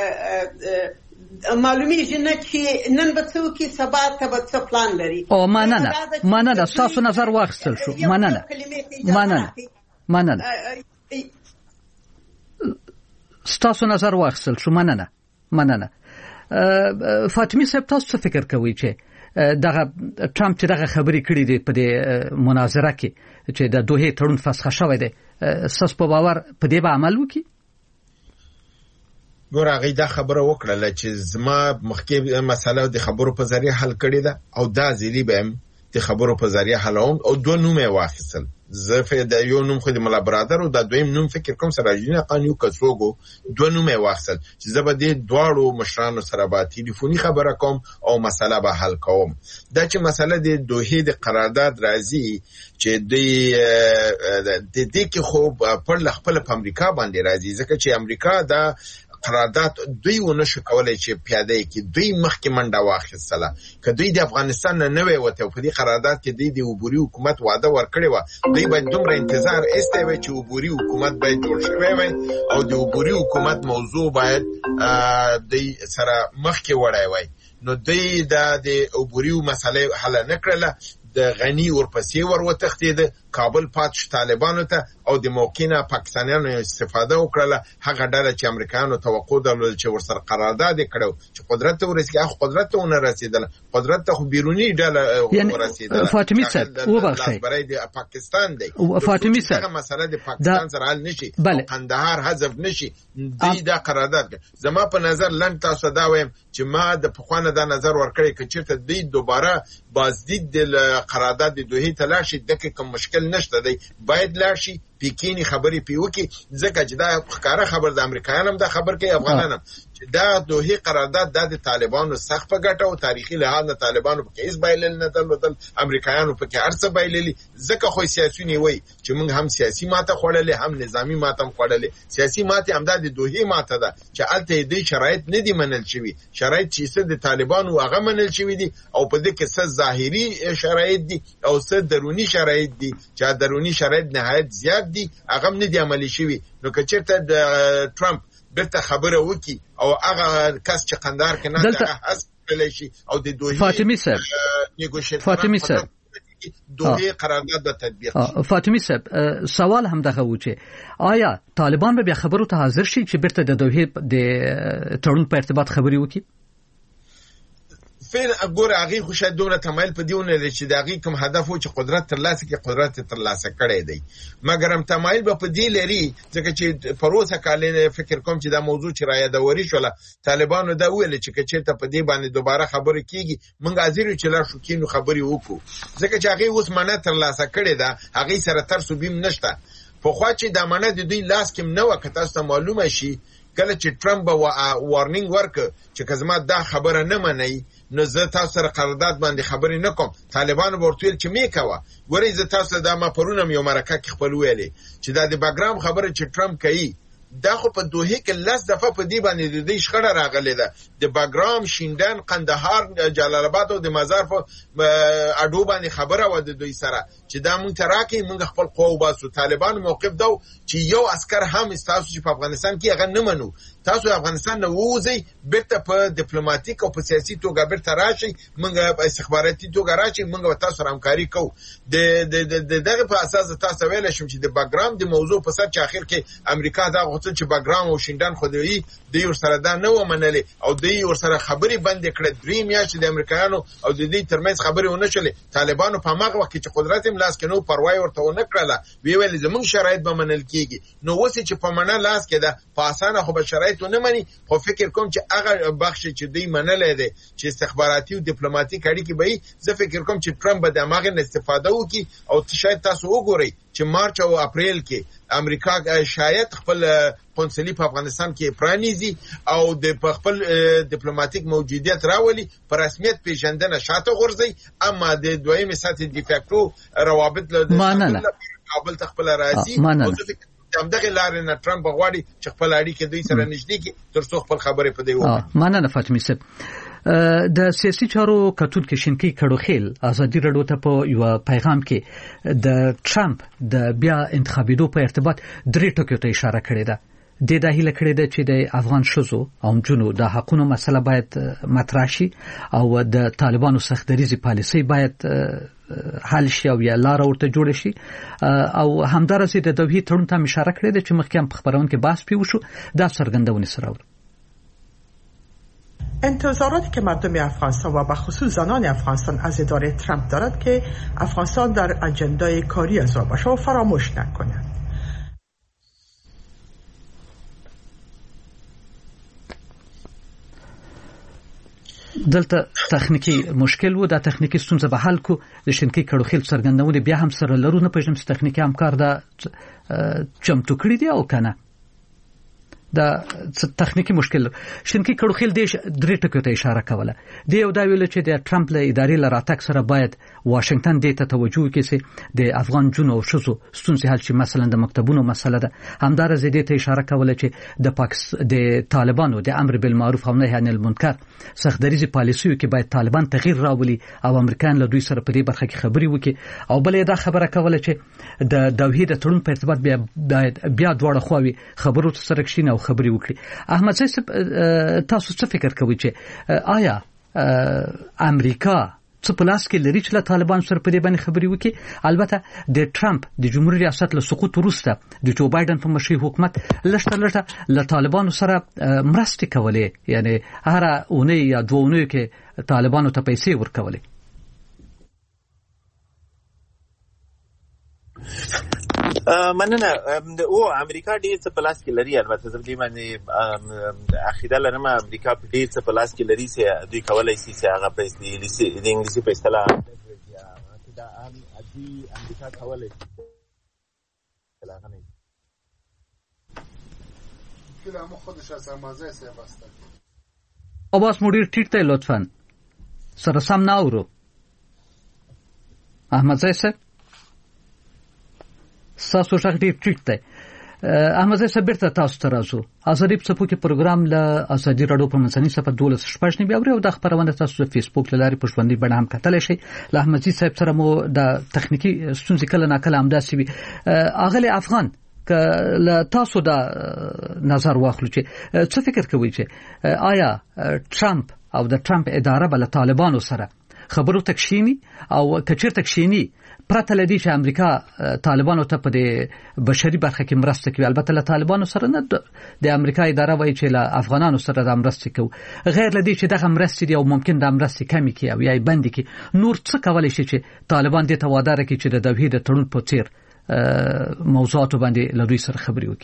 E: معلومیږي نه چې نن به څه وکړي سبا ته به څه پلان لري.
D: او مننه مننه ستاسو نظر واخیستل شو. مننه مننه مننه ستاسو نظر واخیستل شو. مننه مننه فاطمه صاحب تاسو څه فکر کوئ چې دغه ټرمپ چې دغه خبرې کړې دي په دې مناظره کې چې د دوه تړون فسخ شوی دی، ساس په باور په دې به عمل وکړي؟
B: ګور هغه دا خبره وکړه چې زما مخکې مسله د خبرو په ذریعہ حل کړې ده او دا ځلی به د خبرو په ذریعہ حلوم او دوه نومې واخیستل. زه فکر د یو نوم خو د ملا برادر او د دویم نوم فکر کوم سراجین قانیو کڅوګو دوه نومې واخیستل چې زه به د دواړو مشرانو سره به ټلیفوني خبره کوم او مسله به حل کوم. دا چې مسله د دوه د قرارداد راځي چې د د دې کې خو پر خپل په امریکا باندې راځي، ځکه چې امریکا دا قرارداد دوی ونه شو کولای چې پیاده کې دوی مخکې منډه واخیستله. که دوی د افغانستان نه نه ووته په دې قرارداد کې دوی د عبوري حکومت وعده ورکړې وه، دوی باید دومره انتظار ایستی وی چې عبوري حکومت باید جوړ شوی وی او د عبوري حکومت موضوع باید دوی سره مخکې وړی وی. نو دوی دا د عبوري مسله حل نه کړله، د غنی ورپسې ور وتښتېده، کابل پاتې طالبانو ته او د موقع نه پاکستانیانو استفاده وکړله. هغه ډله چې امریکایانو توقع درلوده چې ورسره قرارداد کړو چې قدرت ته ورسېږي، هغه قدرت ته ونه رسېدله، قدرت ته خو بیروني ډله ورسېدله.
D: فاطمه صاحب وبخښئ،
B: برای د پاکستان دی.
D: فاطمه صاحب
B: هغه مسله د پاکستان سره حل نشي، قندهار حذف نشي، دوی دا قرارداد. زما په نظر لن تاسو دا وایم چې ما د پخوانه دا نظر ورکړی که چېرته دوی دوباره بازدید د قرارداد د دوه ته لاړ شي، دغه کوم مشکل نشته دی، باید لاړ شي پیکینی خبرې پی وکي، ځکه چې دا ښکاره خبر د امریکایانو هم دا خبر کوي، افغانان هم چې دا دوه قرارداد د طالبانو سخت په ګټه او تاریخي لحاظ د طالبانو په کې هیڅ بایلل نه درلودل، امریکایانو په کې هر څه بایللي، ځکه خو سیاسيونی وای چې موږ هم سیاسي ماته خوړلې هم نظامی ماته هم خوړلې. سیاسي ماته هم د دوه ماته ده چې الته دې شرایط نه دي منل شوی، شرایط چې څه د طالبانو هغه منل شوی دي او په دې کې څه ظاهري شرایط دي او څه درونی شرایط دي چې درونی شرایط نهایت زیات دي هغه نه دي عملي شوی. نو که چېرته د ټرمپ برته خبره وکي او هغه کس چې قندهار کې نه ده حذف کړلی شي او د دوه
D: فاطمه صاحب فاطمه صاحب
B: دوه قرارداد د تطبیق.
D: فاطمه صاحب سوال هم دغه و چې آیا طالبان به بیا خبرو ته حاضر شي چې برته د دوه د تړون په ارتباط خبري وکي؟
B: فعلا اګور هغه خو شاید دومره تمایل په دیونه لري چې د هغه کوم هدف و چې قدرت ترلاسه کړي، قدرت ترلاسه کړي دی، مګر هم تمایل به په دی لري ځکه چې پروسه کالینه فکر کوم چې دا موضوع چې رايادوري شوله طالبانو دا ویل چې کچېته په دی باندې دوباره خبرې کیږي موږ حاضر چې لا شو کینو خبرې وکړو، ځکه چې هغه اوس منه ترلاسه کړي دا هغه سره تر سوبیم نشته. په خوا چې د امانت د دوی لاس کې نه وکړه، تاسو معلومه شي کله چې ټرمپ وارنینګ ورکړ چې کزما دا خبره نه منئ نو زه تاسو سره قرارداد باندې خبرې نه کوم، طالبانو ورته چې می کوه ورې زه تاسو دا ما پرونم یو مرکه کې خپل ویلې چې دا د باګرام خبره چې ټرمپ کوي دا خو په دوه کې لاس دفعه په دی باندې د دې شخړه راغلې ده، د باګرام، شیندن، قندهار، جلال آباد او د مزار په اډو باندې خبره و د دوی سره چې دا مونږ ته راکې مونږ خپل قوه باسو. طالبان موقف دا چې یو عسكر هم تاسو چې په افغانستان کې هغه نه منو، تاسو افغانستان نه ووځي بیرته په ډیپلوماټیک او په سیاسي توګه بیرته راشي، مونږ په استخباراتي توګه راشي، مونږ تاسو سره همکاري کوو. د دغه په اساس تاسو ویل شم چې د باګرام د موضوع په سر چې اخر کې امریکا دا خصوصا چې باګرام او شینډان خو دوی د یو سره دا نه و منلې او دوی ور سره خبري بند کړې درې میاشتې د امریکایانو او د دې ترمنځ خبري ونه شلې. طالبانو په هغه وخت کې چې قدرت هم لاس کې نو پروا ورته ونه کړله، وی ویل زموږ شرایط به منل کیږي. نو اوس چې په مننه لاس کې ده په اسانه خو به شرایط نه مني، خو فکر کوم چې هغه بخش چې دوی منلې ده چې استخباراتي او ډیپلوماټیک اړیکې به زه فکر کوم چې ټرمپ به د هغه استفاده وکړي. او شاید تاسو وګورئ چې مارچ او اپریل کې امریکا شاید خپل قونسلي په افغانستان کې پرانیزي او د خپل ډیپلوماټیک موجودیت راولي، په رسمیت پیژندنه شاته غورځي. اما د دویمه سطح ډیفاکټو روابط له کابل ته خپل راځي او همدغه لارې نه ټرمپ غواړي چې خپل اړیکې دوی سره نږدې کړي تر څو خپل خبرې په دی وکړي.
D: مننه فاطمه صاحب. د سیاسي چارو کتونکو شینکی کډوخیل ازادي رادیو ته په یو پیغام کې د ټرمپ د بیا انتخابېدو په ارتباط درې ټکو ته اشاره کړې ده. د داهله کړې ده چې د افغان شوزو او جنو د حقونو مسله باید مطرح شي او د طالبانو سختدریزي پالیسي باید حل شي او یا لار ورته جوړ شي او همدارسې د توحید تړون ته اشاره کړې ده چې مخکې هم په خبرونه کې بحث پیښ شو. دا څرګندونه سره
G: انتظاراتی که مردم افغانستان و به خصوص زنان افغانستان از اداره ترامپ دارد که افغانستان در اجندای کاری از آن باشه و فراموش نکنند.
D: دلته تخنیکی مشکل و دا تخنیکی ستونزه به حل کو. د شینکی کډوخیل څرګندونه بیا هم سره لرو، نه پېژنم چې تخنیکی همکار دا چمتو کړی دی او کنه. دا تخنیکی مشکل شینکی کډوخیل د درې ټکو ته اشاره کوله. د یو دا ویل چې د ټرمپ له ادارې لراتک سره باید واشنگټن دې ته توجه وکړي چې د افغان جنو او شوزو ستونزې حل شي، مثلا د مکتبونو مسله ده. همدار زیدې ته اشاره کوله چې د پاکستان د طالبانو د امر بالمعروف او نهی عن المنکر سختدریزي پالیسیو کې باید طالبان تغییر راولي او امریکایان له دوی سره په دې برخه کې خبري وکړي. او بلې دا خبره کوله چې د توحید تړون په ارتباط بیا بیا دواړه خواوې خبرو سره کښینه خبري وکړي. احمد صاحب تاسو څه فکر کوئ چې آیا امریکا څه پلاس کې لري چې له طالبان سره په دې باندې خبري وکړي؟ البته د ټرمپ د جمهوریت ریاست له سقوط وروسته د جو بایدن په مشرۍ حکومت لښته لښته له طالبانو سره مرستې کولې، یعنی هر اونۍ یا دوه اونۍ کې طالبانو ته پیسې ورکولې.
F: مننه. او امریکا ډیر څه په لاس کې لري. البته زه دې باندې عقیده لرم امریکا په ډیر څه په لاس کې لري چې دوی کولای شي چې هغه په د انګلیسي په اصطلاح دا دوی امریکا کولای شي
A: کلامو خودش از امازه سه واسطه
D: آواز مدیر ټیټ دی لطفا سره سم نه اورو. احمد زیسه ساسو شخ ډیر ټیټ دی. احمد زیسه بیرته تاسو ته راځو. ازادي په څپو کې پروګرام له ازادي رادیو په منځني صفحه دولس شپږ نه بیا او د خبرونه تاسو په فیسبوک لاري په ژوندۍ بڼه هم کتلی شئ. له احمد زی صاحب سره مو د تخنیکی ستونزې کله ناکله همداسې وي. اغلی افغان له تاسو دا نظر واخلو چې څه فکر کوئ چې آیا ټرمپ او د ټرمپ اداره بل طالبانو سره خبرو تکشینی او کچیر تکشینی پرته لدی چې امریکا طالبانو ته په بشري برخه کې مرسته کوي؟ البته له طالبانو سره نه، د امریکا اداره وایي چې له افغانانو سره د مرسته کوي. غیر لدی چې دغه مرسته دی او ممکن د مرسته کمی کی او یا بند کی نور څه کولای شي چې طالبان دې ته وعده راکړي چې د توحید تړون په تیر موضوعات باندې له دوی سره خبرې وکړي.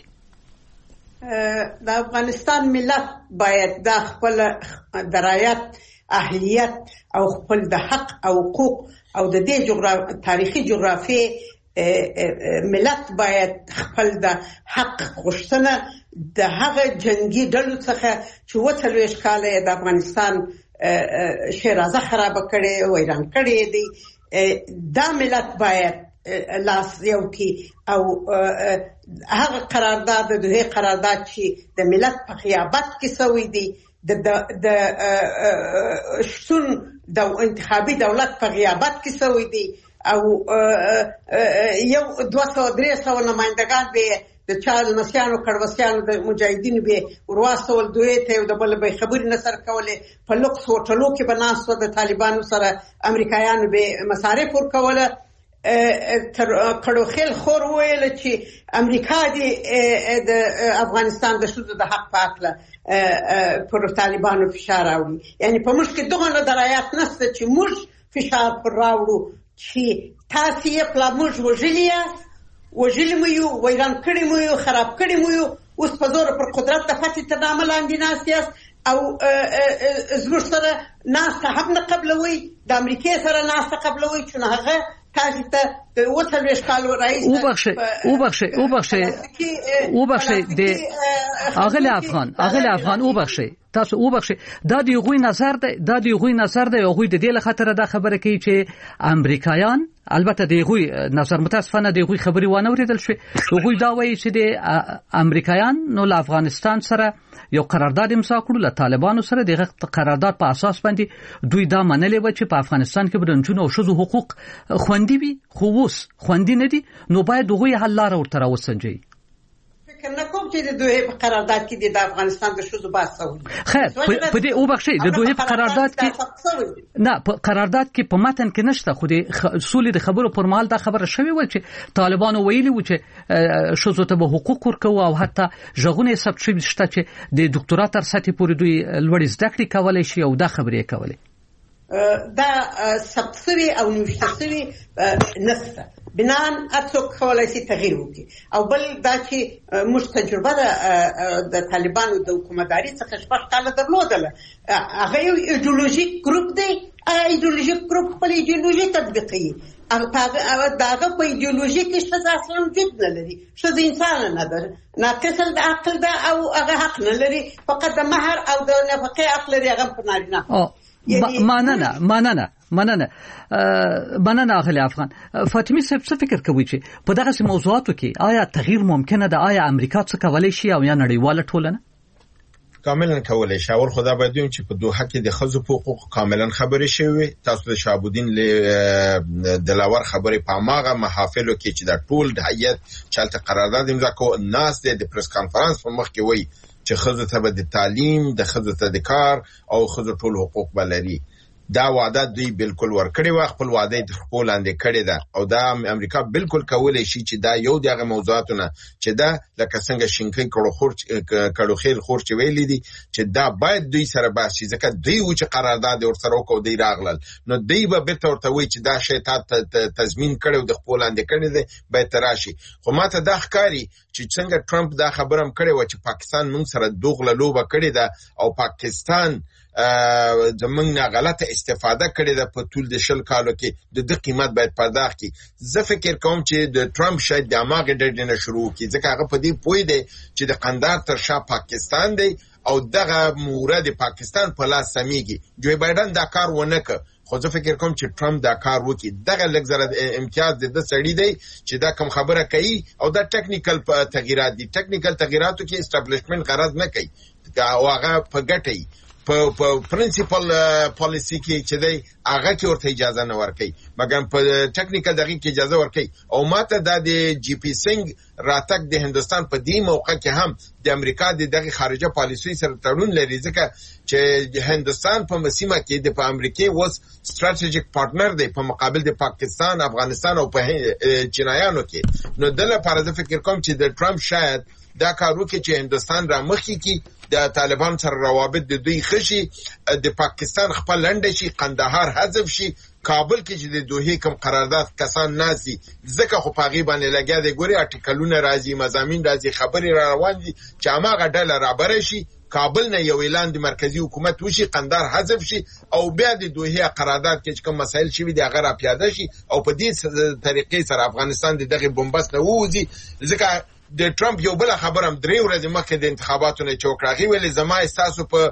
E: د افغانستان ملت باید د خپل درایت، اهلیت او خپل د حق او حقوق او د دې جغرافي تاریخي جغرافي ملت باید خپل د حق غوښتنه د هغه جنگي ډلو څخه چې وڅلويش کاله د افغانستان شیرازه خراب کړي ویران کړي دي، دا ملت باید لاس یو کی او هغه قرارداد د دوه قرارداد چې د ملت په غیابت کې سوی دی، د د شتون د انتخابي دولت په غیابت کې سوی دی او یو دوه سوه درې سوه نمائندگان به د چال نسیانو کړوسیانو د مجاهدینو به ورواستول دوی ته د بل به خبرې نصر کوله په لوکس هوټلو کې بناسو د طالبانو سره امریکایانو به مصارف ورکوله. تر کړوخیل خور ویل چې امریکا دې د افغانستان د شذو د حق پاکله پر طالبانو فشار راوړي. یعنی په موږ کې دغه درایات نشته چې موږ فشار پر راوړو چې تاسو یې پلا موږ وژلي وژلي مو یو ویران کړی مو یو خراب کړی مو یو اوس په زور پر قدرت د فتح تر نامه لاندې ناست یاست او زموږ سره ناسته هم نه قبلوي د امریکې سره ناسته قبلوي چې نه هغه تاسو ته د وڅلوېښت کالو رئیس
D: وبخښئ وبخښئ وبخښئ وبخښئ د اغلی افغان اغلی افغان وبخښئ تاسو وبخښئ دا د هغوی نظر دی دا د هغوی نظر دی هغوی د دې له خاطره دا خبره کوي چې امریکایان البته د هغوی نظر متاسفانه د هغوی خبرې وانه اورېدل شوې هغوی دا وایي چې د امریکایان نو له افغانستان سره یو قرارداد امضا کړو له طالبانو سره دغه قرارداد په اساس باندې دوی دا منلې و چې په افغانستان کې د نجونو او ښځو حقوق خوندي وي خو اوس خوندي نه دي نو باید هغوی حل لاره ورته راوسنجوي.
E: فکر نه کوم چې د دوی په قرارداد کې د افغانستان د ښځو بحث وي.
D: خیر په دې وبخښئ د دوی په قرارداد کې نه په قرارداد کې په متن کې نشته خو د سولې د خبرو پر مهال دا خبره شوې و چې طالبانو ویلي و چې ښځو ته به حقوق ورکوي او حتی ژغونه یې ثبت شوي شته چې د ډاکټرا تر سطحې پورې دوی لوړې زده کړې کولی شي او دا خبرې یې کولې.
E: دا ثبت شوي او نوشته شوي نشته بنان څوک کولای شي تغییر وکړي او بل دا چې موږ تجربه د طالبانو د حکومتداري څخه شپږ کاله درلودله هغه یو ایډیولوژیک ګروپ دی هغه ایډیولوژیک ګروپ خپل ایډیولوژي تطبیقوي داغه په ایډیولوژي کې ښځه اصلا وجود نه لري ښځه انسان نه ده ناقصه د عقل ده او هغه حق نه لري فقط د مهر او د نفقې حق لري هغه په نارینه.
D: مننه مننه مننه مننه اغلی افغان. فاطمه صاحب څه فکر کوي چې په دغه موضوعاتو کې آیا تغییر ممکنه ده آیا امریکا څه کولای شي او یا نړیواله ټولنه؟
B: کاملا کولای شي. اول خدا باید ویم چې په دوحه کې د ښځو په حقوق کاملا خبرې شوې. تاسو د شهابالدین دلاور خبرې په ماغه محافلو کې چې د ټول د هیئت چلته قرارداد امضا کو ناس د پریس کانفرنس په مخ کې وایي چې ښځو ته به د تعلیم د ښځو ته د کار او ښځو ټول حقوق بلري. دا وعده دوی بالکل ورکړی و خپل وعده د خپل لاندې کړی ده او دا امریکا بالکل کولای شي چې دا یو دغه موضوعاتونه چې دا لکه څنګه شینکې کړو خورچ کړو خیر خورچ ویلې دي چې دا باید دوی سره بحث شي ځکه دوی و چې قرارداد ورسره وکړو دی راغلل نو دوی به به تر ته وی چې دا شی ته تضمین کړو د خپل لاندې کړی دی به تراشي. خو ماته دا ښکاری چې څنګه ټرمپ دا خبرم کړی و چې پاکستان موږ سره دوغله لوبه کړی ده او پاکستان زمونږ نه غلطه استفاده کړې ده په ټول د شل کالو کې د دې قیمت باید پرداخت کړي. زه فکر کوم چې د ټرمپ شاید د اماغه ډېر نه شروع کړي ځکه هغه په دې پوي دی چې د قندار تر شا پاکستان دی او دغه مورد پاکستان په لاس سميږي. جو بایدن دا کار ونه کړ خو زه فکر کوم چې ټرمپ دا کار وکړي. دغه لږ امتیاز د سړی دی چې دا کوم خبره کوي او دا ټیکنیکل تغیرات دي. ټیکنیکل تغیراتو کې اسټابلیشمنت غرض نه کوي او هغه په ګټي په په پرنسپل پالیسی کې چې دی هغه کې ورته اجازه نه ورکړي مګر په ټیکنیکل دغه کې اجازه ورکړي. او ماته د جی پی سنگ راتګ د هندستان په دې موقع کې هم د امریکا د دغه خارجه پالیسی سره تړون لري ځکه چې هندستان په مسیمه کې د په امریکای وس ستراتیژیک پارټنر دی په مقابل د پاکستان افغانستان او په چینایانو کې. نو د لپاره زه فکر کوم چې د ټرمپ شاید دا کارو کې چې هندستان را مخکې کی د طالبان سره روابط د دوی خشي د پاکستان خپل لنډ شي قندهار حذف شي کابل کې چې د دوه کم قرارداد کسان ناسي ځکه خو پاغي باندې لګیا دی ګوري ارټیکلونه راځي مضامین راځي خبري را روان دي چې هغه ډله را بره شي کابل نه یو اعلان د مرکزی حکومت وشي قندهار حذف شي او بیا د دوه قرارداد کې کوم مسایل شي د هغه را پیاده شي او په دې طریقې سره افغانستان دغه بمبست نه وځي. ځکه د ټرمپ یو بل خبرم درې ورځې مخکې د انتخاباتو نه چوکراغي ویلي زما احساسو په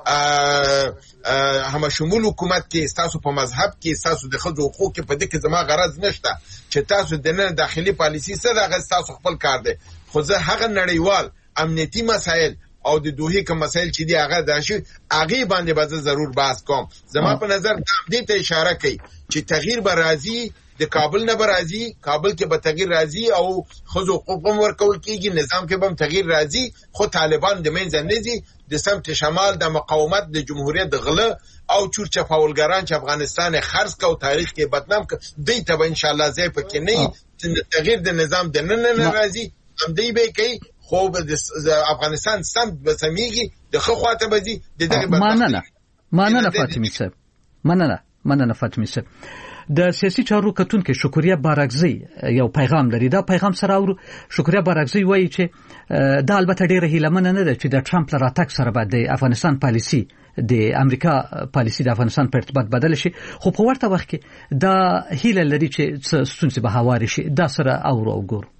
B: هم شمول حکومت کې احساسو په مذهب کې احساسو د خځو حقوق په دې کې زما غرض نشته چې تاسو د نن داخلي پالیسی سره غو تاسو خپل کار دی خو زه هغه نړیوال امنیتي مسایل او د دوه کوم مسایل چې دی هغه داشي هغه باندې به ضرور بحث کوم. زما په نظر د دې ته اشاره کوي چې تغییر به راځي د کابل نه راځي، کابل کې به تغییر راځي او خزو حقوق ورکول کیږي، نظام کې به تغییر راځي، خو طالبان د منځ نه ځي. د سمت شمال د مقاومت د جمهوریت د غله او چورچپاولګران چې افغانستان خرڅ کو تاریخ کې بدنام ک دوی ته ان شاء الله ځای پکې نه تغییر د نظام د نن نه راځي، هم دی به کوي خو د افغانستان سمت بسمیږي د خو خواته بځي د دغه
D: مننه مننه فاطمی صاحب، مننه مننه فاطمی صاحب. د سیاسي چارو کتونکو شکریه بارکزی یو پیغام لري. دا پیغام سره اورو. شکریه بارکزی وایي چې دا البته ډیره هیلمنه نه ده چې د ټرمپ لپاره تک سره بعد د افغانستان پالیسی د امریکا پالیسی د افغانستان په ارتباط بدل شي، خو په ورته وخت کې دا هیله لري چې ستونزې به هواري شي. دا سره اورو او ګورو.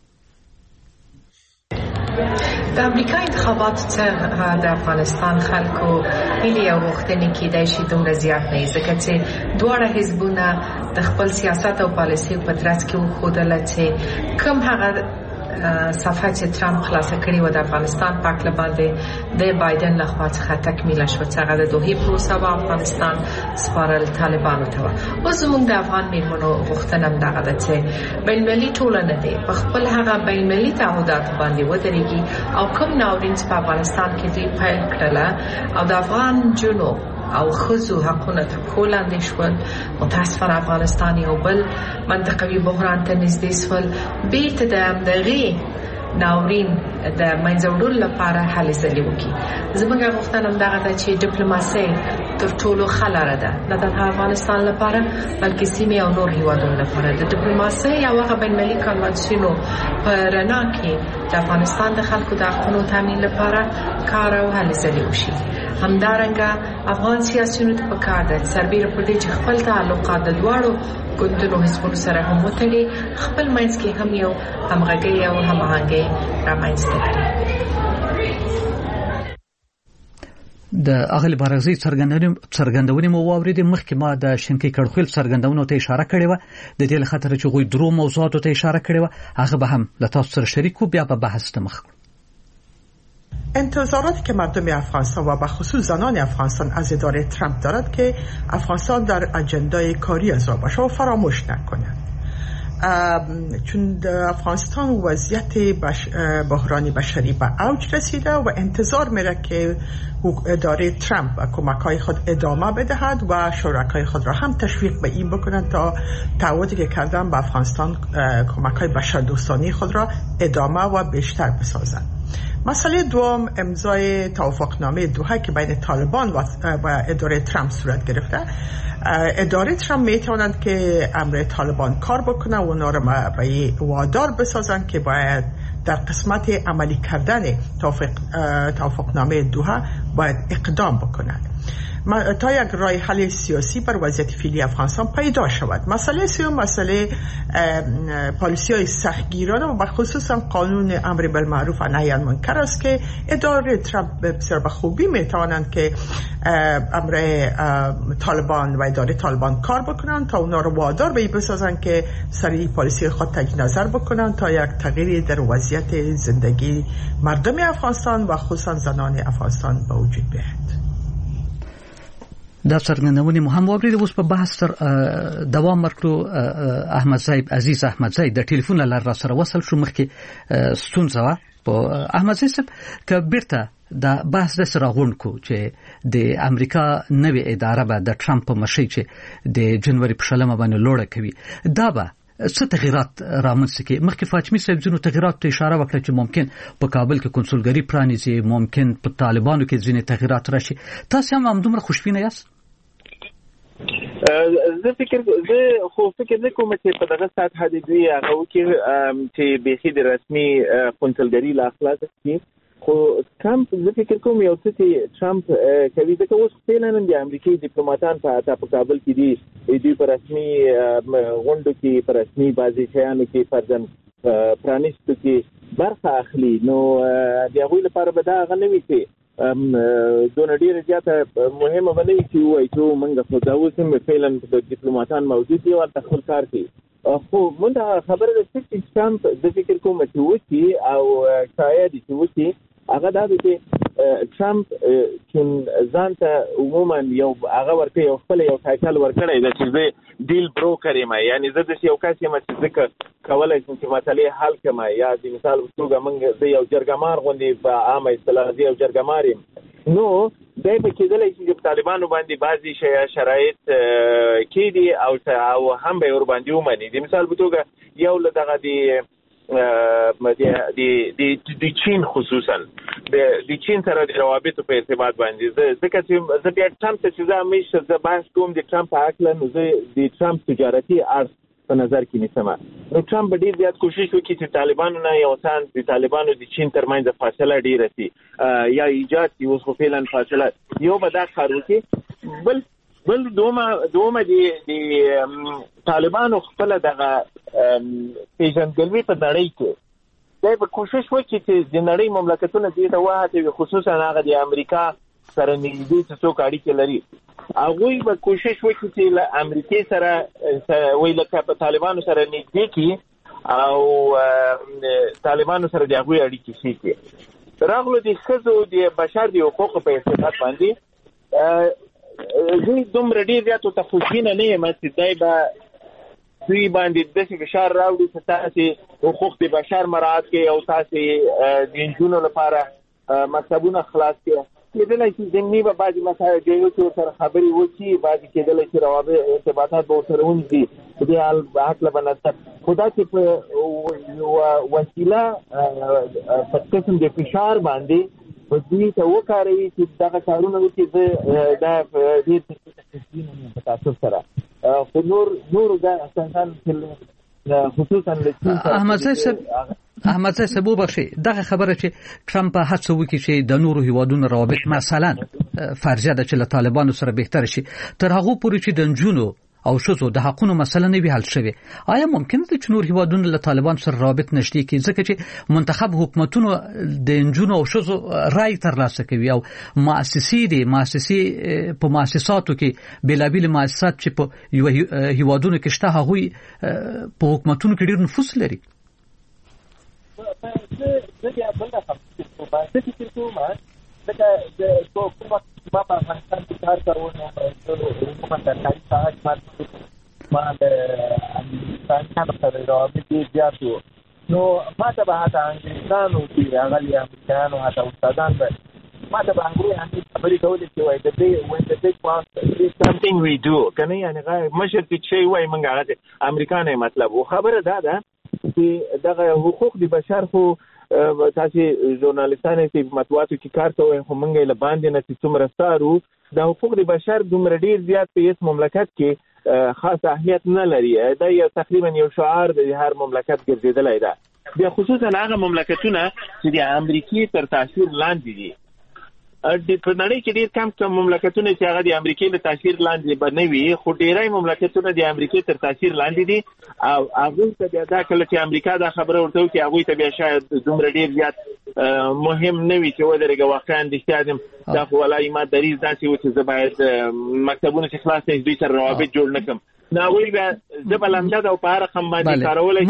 H: د امریکا انتخابات څخه د افغانستان خلکو هیلې او غوښتنې کېدای شي دومره زیات نه وي، ځکه چې دواړه حزبونه د خپل سیاست او پالیسۍ په ترڅ کې وښودله چې کوم هغه صفحه چې ټرمپ خلاصه کړې و د افغانستان په اړه باندې د بایدن لخوا څخه تکمیل شو، چې هغه د دوحې پروسه و افغانستان سپارل طالبانو ته و. اوس زموږ د افغان میرمنو غوښتنه هم دغه ده چې بین‌المللي ټولنه دې په خپل هغه بین‌المللي تعهداتو باندې ودرېږي او کوم ناورین چې په افغانستان کې دوی پیل کړله او د افغان جنو او خزو حقونه ته کولاندې شول، متاسفانه افغانستان یو بل منطقوي بحران ته نږدې شول. بیرته د همدغې ناورین د منځه وړلو لپاره هلې ځلې وکړي. زموږ غوښتنه همدغه ده چې ډیپلوماسي تر ټولو ښه لاره ده، نه د افغانستان لپاره بلکې سیمې او نور هیوادونو لپاره. د ډیپلوماسي او هغه بین‌المللي کنوانسیونو په رڼا کې د افغانستان د خلکو د حقونو تامین لپاره کار او هلې ځلې وشي. همدارنګه افغان سیاسيونو ته پکار ده سربېره پر دې چې خپل تعلقات د دواړو ګوندونو حزبونو سره هم وتړي، خپل منځ کې هم یو همغږي او هماهنګي رامنځته کړي.
D: د اغلی بارغزي څرګندونې مو واورېدې. مخکې ما د شنکي کړخیل څرګندونو ته اشاره کړې و، د دې لخوا چې غوي درو موضوعاتو ته اشاره کړې و، هغه به هم له تاسو سره شریکو، بیا به بحث مخ کړو.
G: انتظاراتی که مردم افغانستان و به خصوص زنان افغانستان از اداره ترامپ دارد که افغانستان در اجندای کاری از آن باشه و فراموش نکنند، چون در افغانستان وضعیت بش... بحرانی بشری به اوج رسیده و انتظار میره که اداره ترامپ و کمک‌های خود ادامه بدهد و شرکای خود را هم تشویق به این بکنند تا تعهدی که کردن به افغانستان کمک‌های بشردوستانه خود را ادامه و بیشتر بسازند. مسئله دوم امضای توافقنامه دوحه که بین طالبان و اداره ترامپ صورت گرفته. اداره ترامپ میتوانند که امر طالبان کار بکنه و اونا را به وادار بسازند که باید در قسمت عملی کردن توافق توافقنامه دوحه باید اقدام بکنند تا یک راه حل سیاسی بر وضعیت فعلی افغانستان پیدا شود. مسئله سوم مسئله پالیسی‌های سختگیرانه و خصوصا قانون امر بالمعروف و نهی عن المنکر است که اداره ترامپ بسیار به خوبی میتوانند که امر طالبان و اداره طالبان کار بکنند تا اونا رو وادار به این بسازند که سریع پالیسی خود تجدید نظر بکنند تا یک تغییری در وضعیت زندگی مردم افغانستان و خصوصا زنان افغانستان به وجود بیاید.
D: دا څرګندونې مو هم واورېدې. اوس په بحث سره دوام ورکړو. احمد صاحب عزیز احمد صاحب د ټلیفون له لارې را سره وصل شو. مخکې ستونزه وه په احمد صاحب که بیرته دا بحث د سره غونډ کو چې د امریکا نوې اداره به د ټرمپ په مشرۍ چې د جنوري په شلمه باندې لوړه کوي، دا به څه تغیرات رامنځته کوي؟ مخکې فاطمي صاحب ځینو تغیراتو ته اشاره وکړه چې ممکن په کابل کې کنسولګري پرانیزي، ممکن په طالبانو کې ځینې تغیرات راشي. تاسو هم همدومره خوشبینه یاست؟
F: زه فکر زه خو فکر نه کوم چې په دغه سطح د دوی هغه وکړي چې بيخي د رسمي کنسولګري لا خلاص شي، خو ټرمپ زه فکر کوم یو څه چې ټرمپ کوي ځکه اوس فعلا د امریکایي ډیپلوماټان په په کابل کې دي، دوی په رسمي غونډو کې په رسمي بازي شیانو کې فرضاً پرانیستو کې برخه اخلي، نو د هغوی لپاره به دا هغه نه وي چې دونه ډیره زیاته مهمه به نه وي چې ووایي چې موږ خو دا اوس هم فعلا ډیپلوماټان موجود دي او هلته خپل کار کوي. خو موږ خبره ده چې ټرمپ زه فکر کوم چې وکړي او شاید چې وکړي هغه دا دی چې ټرمپ چې ځان ته عموما یو هغه ورته یو خپل یو ټایټل ورکړی دی چې زه ډیل بروکر یم، یعنی زه د یو کس یم چې زه کولی شم چې مسلې حل کړم، یا د مثال په توګه موږ زه یو جرګمار غوندې په عامه اصطلاح زه یو جرګمار یم. نو دی به کېدلی چې په طالبانو باندې بعضې شرایط کېدي او هم به یې ورباندې ومني. د مثال په توګه یو له دغه د د چین خصوصا د چین سره د روابطو په ارتباط باندې ځکه چې زه بیا ټرمپ ته چې زه همیشه زه بحث کوم د ټرمپ په هکله، نو زه د ټرمپ تجارتي اړخ په نظر کې نیسم. نو ټرمپ ډېر زیات کوشش وکړي چې طالبانو نه یو څه د طالبانو د چین ترمنځ فاصله ډېره شي یا ایجاد شي. اوس خو فعلا فاصله یو به دا کار وکړي، بل بل دومه دومه د طالبانو خپل دغه پیژندګلوي په نړۍ کې دی به کوشش وکړي چې د نړۍ مملکتونه دې ته وهڅوي، خصوصا هغه د امریکا سره نږدې چې څوک اړیکې لري، هغوی به کوشش وکړي چې له امریکې سره وایي لکه په طالبانو سره نږدې کړي او طالبانو سره د هغوی اړیکې ښې کړي. راغلو د ښځو د بشر د حقوقو په ارتباط باندې زه دومره ډېر زیات ورته خوشبینه نه یم چې دی به دوی باندې داسې فشار راوړي چې تاسې حقوق د بشر مراعات کړئ او تاسې د نجونو لپاره مکتبونه خلاص کړئ. کېدلی چې ضمني به بعضې مسایل جوړ چې ورسره خبرې وکړي، بعضې کېدلی چې روابط ارتباطات به ورسره ونیسي. په دې حال هکله به نظر خو دا چې په یوه وسیله په قسم د فشار باندې په دوی ته وکاروي چې دغه کارونه وکړي، زه دا ډېر تسلیم په تاسو سره. خو نور نورو دا اساساً خصوصا
D: احمدزی صاحب احمدزی صاحب وبخښئ، دغه خبره چې ټرمپ هڅه وکړي چې د نورو هیوادونو روابط مثلا فرضیه ده چې له طالبانو سره بهتر شي، تر هغو پورې چې د نجونو او ښځو د حقونو مسله نه وي حل شوې، آیا ممکن ده چې نور هیوادونه له طالبانو سره روابط نږدې کړي؟ ځکه چې منتخب حکومتونو د نجونو او ښځو رای ترلاسه کوي او مؤسسې دي مؤسسې په مؤسساتو کې بېلابېلې مؤسسات چې په یو هیوادونو کې شته هغوی په حکومتونو کې ډېر نفوذ لري. ما په افغانستان کې کار کاوه، نو په ترکاري ساحه کې ما د انګلیسانو سره روابط ډېر زیات وو. نو ما ته به حتی انګلیسانو چې راغلي امریکایانو حتی استادان به ما ته به انګلیسي خبرې کولې چې وایي د دې when the big boss is something we do کنه، یعنې مشر چې شی وایي موږ هغه امریکا نه مطلب و. خبره دا ده چې دغه حقوق د بشر خو تاسو ژورنالیستانو چې مطبوعاتو کې کار کوي، خو موږ یې له باندې نه چې څومره ستارو د حقوق د بشر دومره ډېر زیات په هیڅ مملکت کې خاص اهمیت نه لري. دا یو تقریبا یو شعار د هر مملکت ګرځېدلی ده، بیا خصوصا هغه مملکتونه چې د امریکې تر تاثیر لاندې دي. په نړۍ کې ډېر کم کم مملکتونه چې هغه د امریکې له تاثیر لاندې به نه وي، خو ډېری مملکتونه د امریکې تر تاثیر لاندې دي او هغوی ته بیا دا کله چې امریکا دا خبره ورته وکړي، هغوی ته بیا شاید دومره ډېر زیات مهم نه وي چې ودرېږه واقعا رښتیا دم دا خو والله ما دریځ داسې و چې زه باید مکتبونه چې خلاص نه دوی سره روابط جوړ نه کړم. نو هغوی بیا زه به لمده ده او په هر رقم باندې کارولی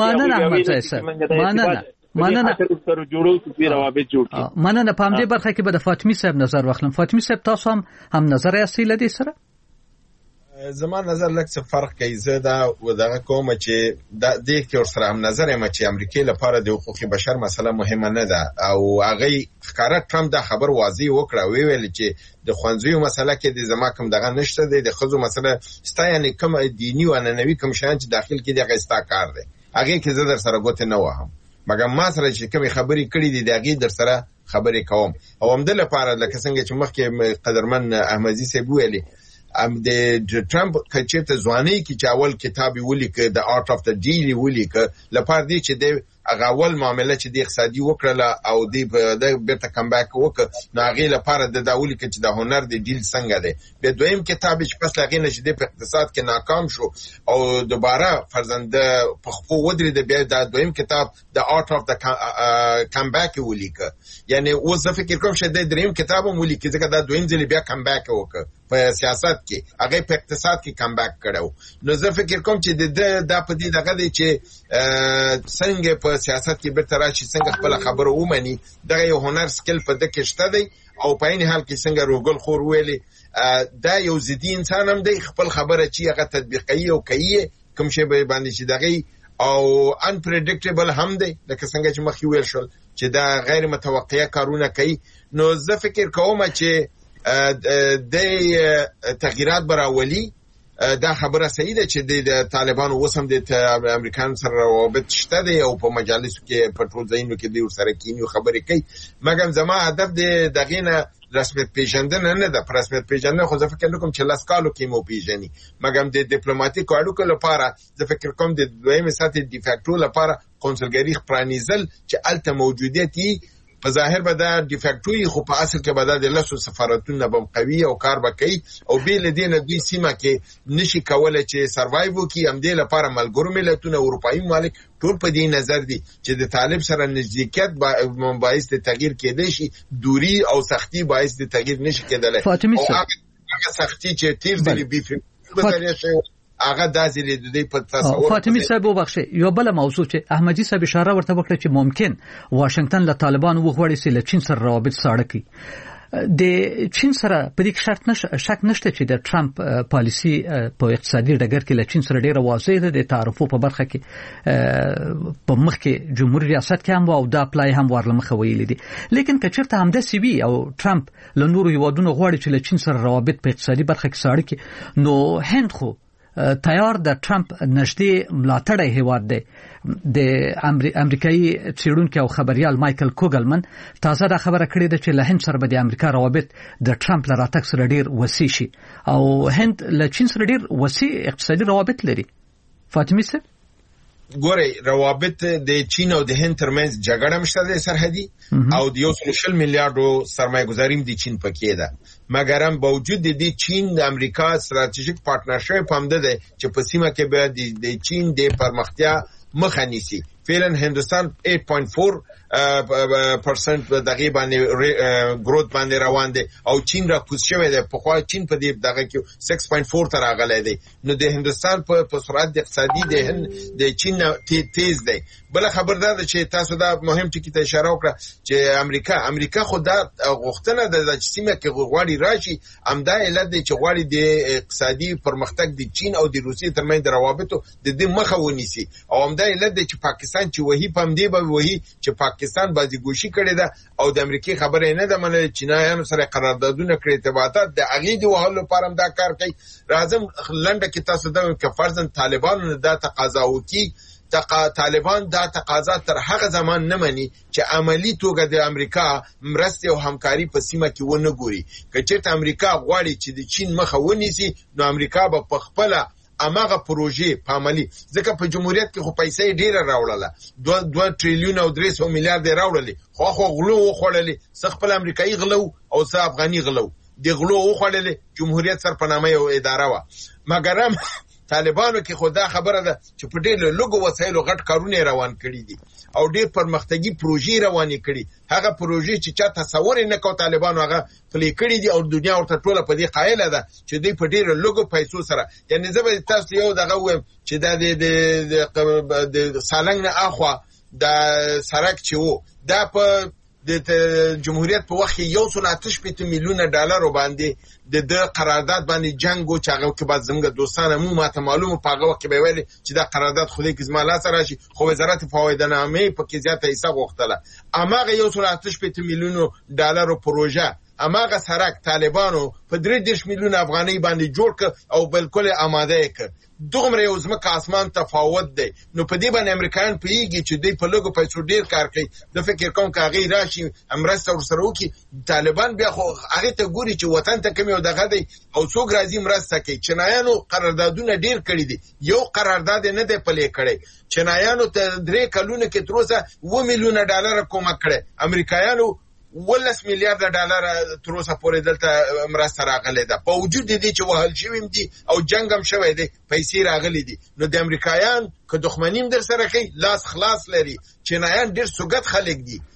D: مننه مننه
F: سره جوړو چې روابط جوړ کړي.
D: مننه. په همدې برخه کې به د فاطمي صاحب نظر واخلم. فاطمي صاحب تاسو هم هم نظر یاستئ له دې سره؟
B: زما نظر لږ څه فرق کوي. زه دا ودغه کوم چې د دې کې ورسره هم نظر یم چې امریکا لپاره د حقوقي بشر مسله مهمه نه ده او هغه ښکارا ټرمپ دا خبر واضح وکړه، وی ویل چې د خوانځیو مسله کې د زما کوم دغه نشته دی، د خزو مسله ستا یعنی کوم دینی او ننوي کوم شان چې داخل کې دغه ستا کار دی، هغه کې زه در سره ګوت نه وهم، مګر ما سره چې کوم خبرې کړې دي دغه در سره خبرې کوم. او هم د لپاره لکه څنګه چې مخکې قدرمن احمدزي صاحب ویلي ام د ټرمپ کچې ته ځواني کې چې اول کتاب ولیکه د آرت اف د ډیل ولیکه لپاره دی چې د هغه اول معاملې چې د اقتصادي وکړه او د بیرته کم بیک وکړه، نو هغه لپاره د داولی کې چې د هنر د ډیل څنګه دی. به دویم کتاب چې پس هغه نشي د اقتصاد کې ناکام شو او دوباره فرزند په خپل ودرې د بیا د دویم کتاب د آرت اف د کم بیک ولیکه، یعنی او زه فکر کوم چې د دریم کتاب هم ولیکه ځکه دا دویم ځل بیا کم بیک وکړه په سیاست کې، هغه په اقتصاد کې کم بیک کړو. نو زه فکر کوم چې د د په دې دغه دی چې څنګه په سیاست کې به تر راشي څنګه خپل خبره ومني، دغه یو هنر سکل په دې کې شته دی او په عین حال کې څنګه روګل خور ویلي دا یو ضدي انسان هم دی، خپل خبره چې هغه تطبیقي او کوي کوم شی به باندې چې دغه او unpredictable هم دی، لکه څنګه چې مخکې ویل شول چې دا غیر متوقعه کارونه کوي. نو زه فکر کوم چې د تغییرات براولي. دا خبره صحیح ده چې د طالبانو وسم د امریکایانو سره روابط شته دی او په مجالسو کې په ټول ځایونو کې د ورسره کینیو خبرې کوي، مګر زما هدف د دغې نه رسمیت پیژندنه نه ده. په رسمیت پیژندنه خو زه فکر نه کوم چې لس کالو کې مو پیژني، مګر د ډیپلوماټیکو اړیکو لپاره زه فکر کوم د دویمې سطحې ډیفاکټو لپاره قونسلګري پرانیزل چې هلته موجودیت یي. په ظاهر به دا ډیفاکټوي، خو په اصل کې به دا د لسو سفارتونه به قوي او کار به کوي او بې له دې نه دوی سیمه کې نشي کولی چې سروایو وکړي. همدې لپاره ملګرو ملتونه، اروپایي ممالک ټول په دې نظر دي چې د طالب سره نزدېکت باعث د تغییر کېدی شي، دوری او سختي باعث د تغییر نشي کېدلی. او هغه سختي چې تیر ځلې بیفي بذریعه شوی هغه داسې د دې په تصور.
D: فاطمي صاحب وبخښئ، یو بل موضوع چې احمدي صاحب اشاره ورته وکړه چې ممکن واشنگټن له طالبانو وغواړي چې له چین سره روابط ساړه کړي. د چین سره په دې شرط نشه شک نشته چې د ټرمپ پالیسی په اقتصادي ډګر کې له چین سره ډیره واضح ده. د تعرفو په برخه کې په مخ کې جمهوریت ریاست کې هم او دا پلای هم ورله مخه ویلې دي. لیکن که چېرته همدا سی وي او ټرمپ له نورو هیوادونو غواړي چې له چین سره روابط په اقتصادي برخه کې ساړه کړي، نو هند خو تیار د ټرمپ نږدې ملاتړی هیواد دی. د امریکایي څېړونکي او خبريال مایکل کوګلمن تازه دا خبره کړې ده چې له هند سره به د امریکا روابط د ټرمپ له راتګ سره ډیر وسیع شي او هند له چین سره ډیر وسیع اقتصادي روابط لري. فاطمي صاحب
B: ګوري، روابط د چین او د هند ترمنځ جګړه مشته ده سرحدي او د یو سل شل میلیارډو سرمایه گذاریم د چین پکې ده، مګر هم باوجود د دې چین د امریکا ستراتیژیک پارتنرشپ هم ده چې په سیمه کې به د چین د پرمختیا مخه نیسي. فعلا هندوستان eight point four پرسنت دغه باندې گروث باندې روان دي او چین را کوز شوی دی. په خوا چین په دې دغه کې six point four تر راغلی دی. نو د هندوستان په سرعت اقتصادي د هند د چین تیز دی. بل خبر ده چې تاسو دا مهم چې کیته اشاره وکړه چې امریکا امریکا خو دا غوښتنه ده چې سیمه کې غواړي راشي، امدا علت دی چې غواړي د اقتصادي پرمختګ د چین او د روسیې ترمنځ د روابطو د دې مخه ونیسي او امدا علت دی چې پاکستان چې وਹੀ پم دی به وਹੀ چې پاکستان بازی ګوشي کړي ده او د امریکای خبره نه ده منل چینایانو سره قراردادونه کړي، ارتباطات د اغې دی وهلو لپاره هم دا کار کوي. راځم لنډه کې تاسو دا چې فرضاً طالبانو دا تقاضا وکي، تقا طالبان دا تقاضا تر هغه زمان نه مني چې عملی توګه د امریکا مرسته او همکاري په سیمه کې ونه ګوري. که چېرته امریکا غواړي چې د چین مخه ونیسي، نو امریکا به په خپل اماغه پروژې په عملی، ځکه په جمهوریت کې خو پیسې ډیره راوړله، دوه دوه تریلیون او درې سوه میلیارډ راوړلې، خو خو غلو وخوړلې، څه خپل امریکایي غلو او څه افغاني غلو، د غلو وخوړلې جمهوریت سرپنامه یو اداره و. مګر هم طالبانو کې خدا خبره ده چې په ډېر لږو وسایلو غټ کارونه روان کړي دي او ډېر پرمختګي پروژې روانې کړي. هغه پروژې چې چا تصور نه کو طالبانو هغه پلي کړي دي او دنیا ورته ټوله په دې قایله ده چې دوی په ډېر لږو پیسو سره، یعنی زه به تاسو یو دغه وایم چې دا د د سالنګ نه اخوا د سړک چې وو دا په د جمهوریت په وخت یو سل اته شپېته میلیونه ډالر باندې د د قرارداد باندې جنگ او چاغو کې بعد زموږ دوستانه مو ماته معلومه په هغه وخت به ویل چې دا قرارداد خو دې کزما لا سره شي، خو وزارت فواید نامه په کې زیاته حساب وختله. اماغه یو سل اته شپېته میلیونه ډالر پروژه اماغه سرک طالبانو په درې دېرش میلیونه افغانۍ باندې جوړ ک او بالکل آماده ک. دومره یو ځمکه اسمان تفاوت دی. نو په دې باندې امریکایان پیږي چې دوی په لږو پیسو ډیر کار کوي. د فکر کوم که هغه راشي امرسته ورسره وکړي، طالبان بیا خو هغه ته ګوري چې وطن ته کوم یو دغه دی او څوک راځي مرسته کوي. چینایانو قراردادونه ډیر کړي دي، یو قرارداد نه دی پلي کړی. چینایانو ته درې کلونه کې تر اوسه اووه میلیونه ډالر کومک کړی، امریکایانو ولس میلیارډ ډالر تر اوسه پورې دلته مرسته راغلې ده. په وجود دي چې وهل شوي دي او جنگ هم شوی دی، پیسې راغلي دي. نو د امریکایان که دښمنیم در سره کوي لاس خلاص لري. چینایان ډېر سوګت خلک دي،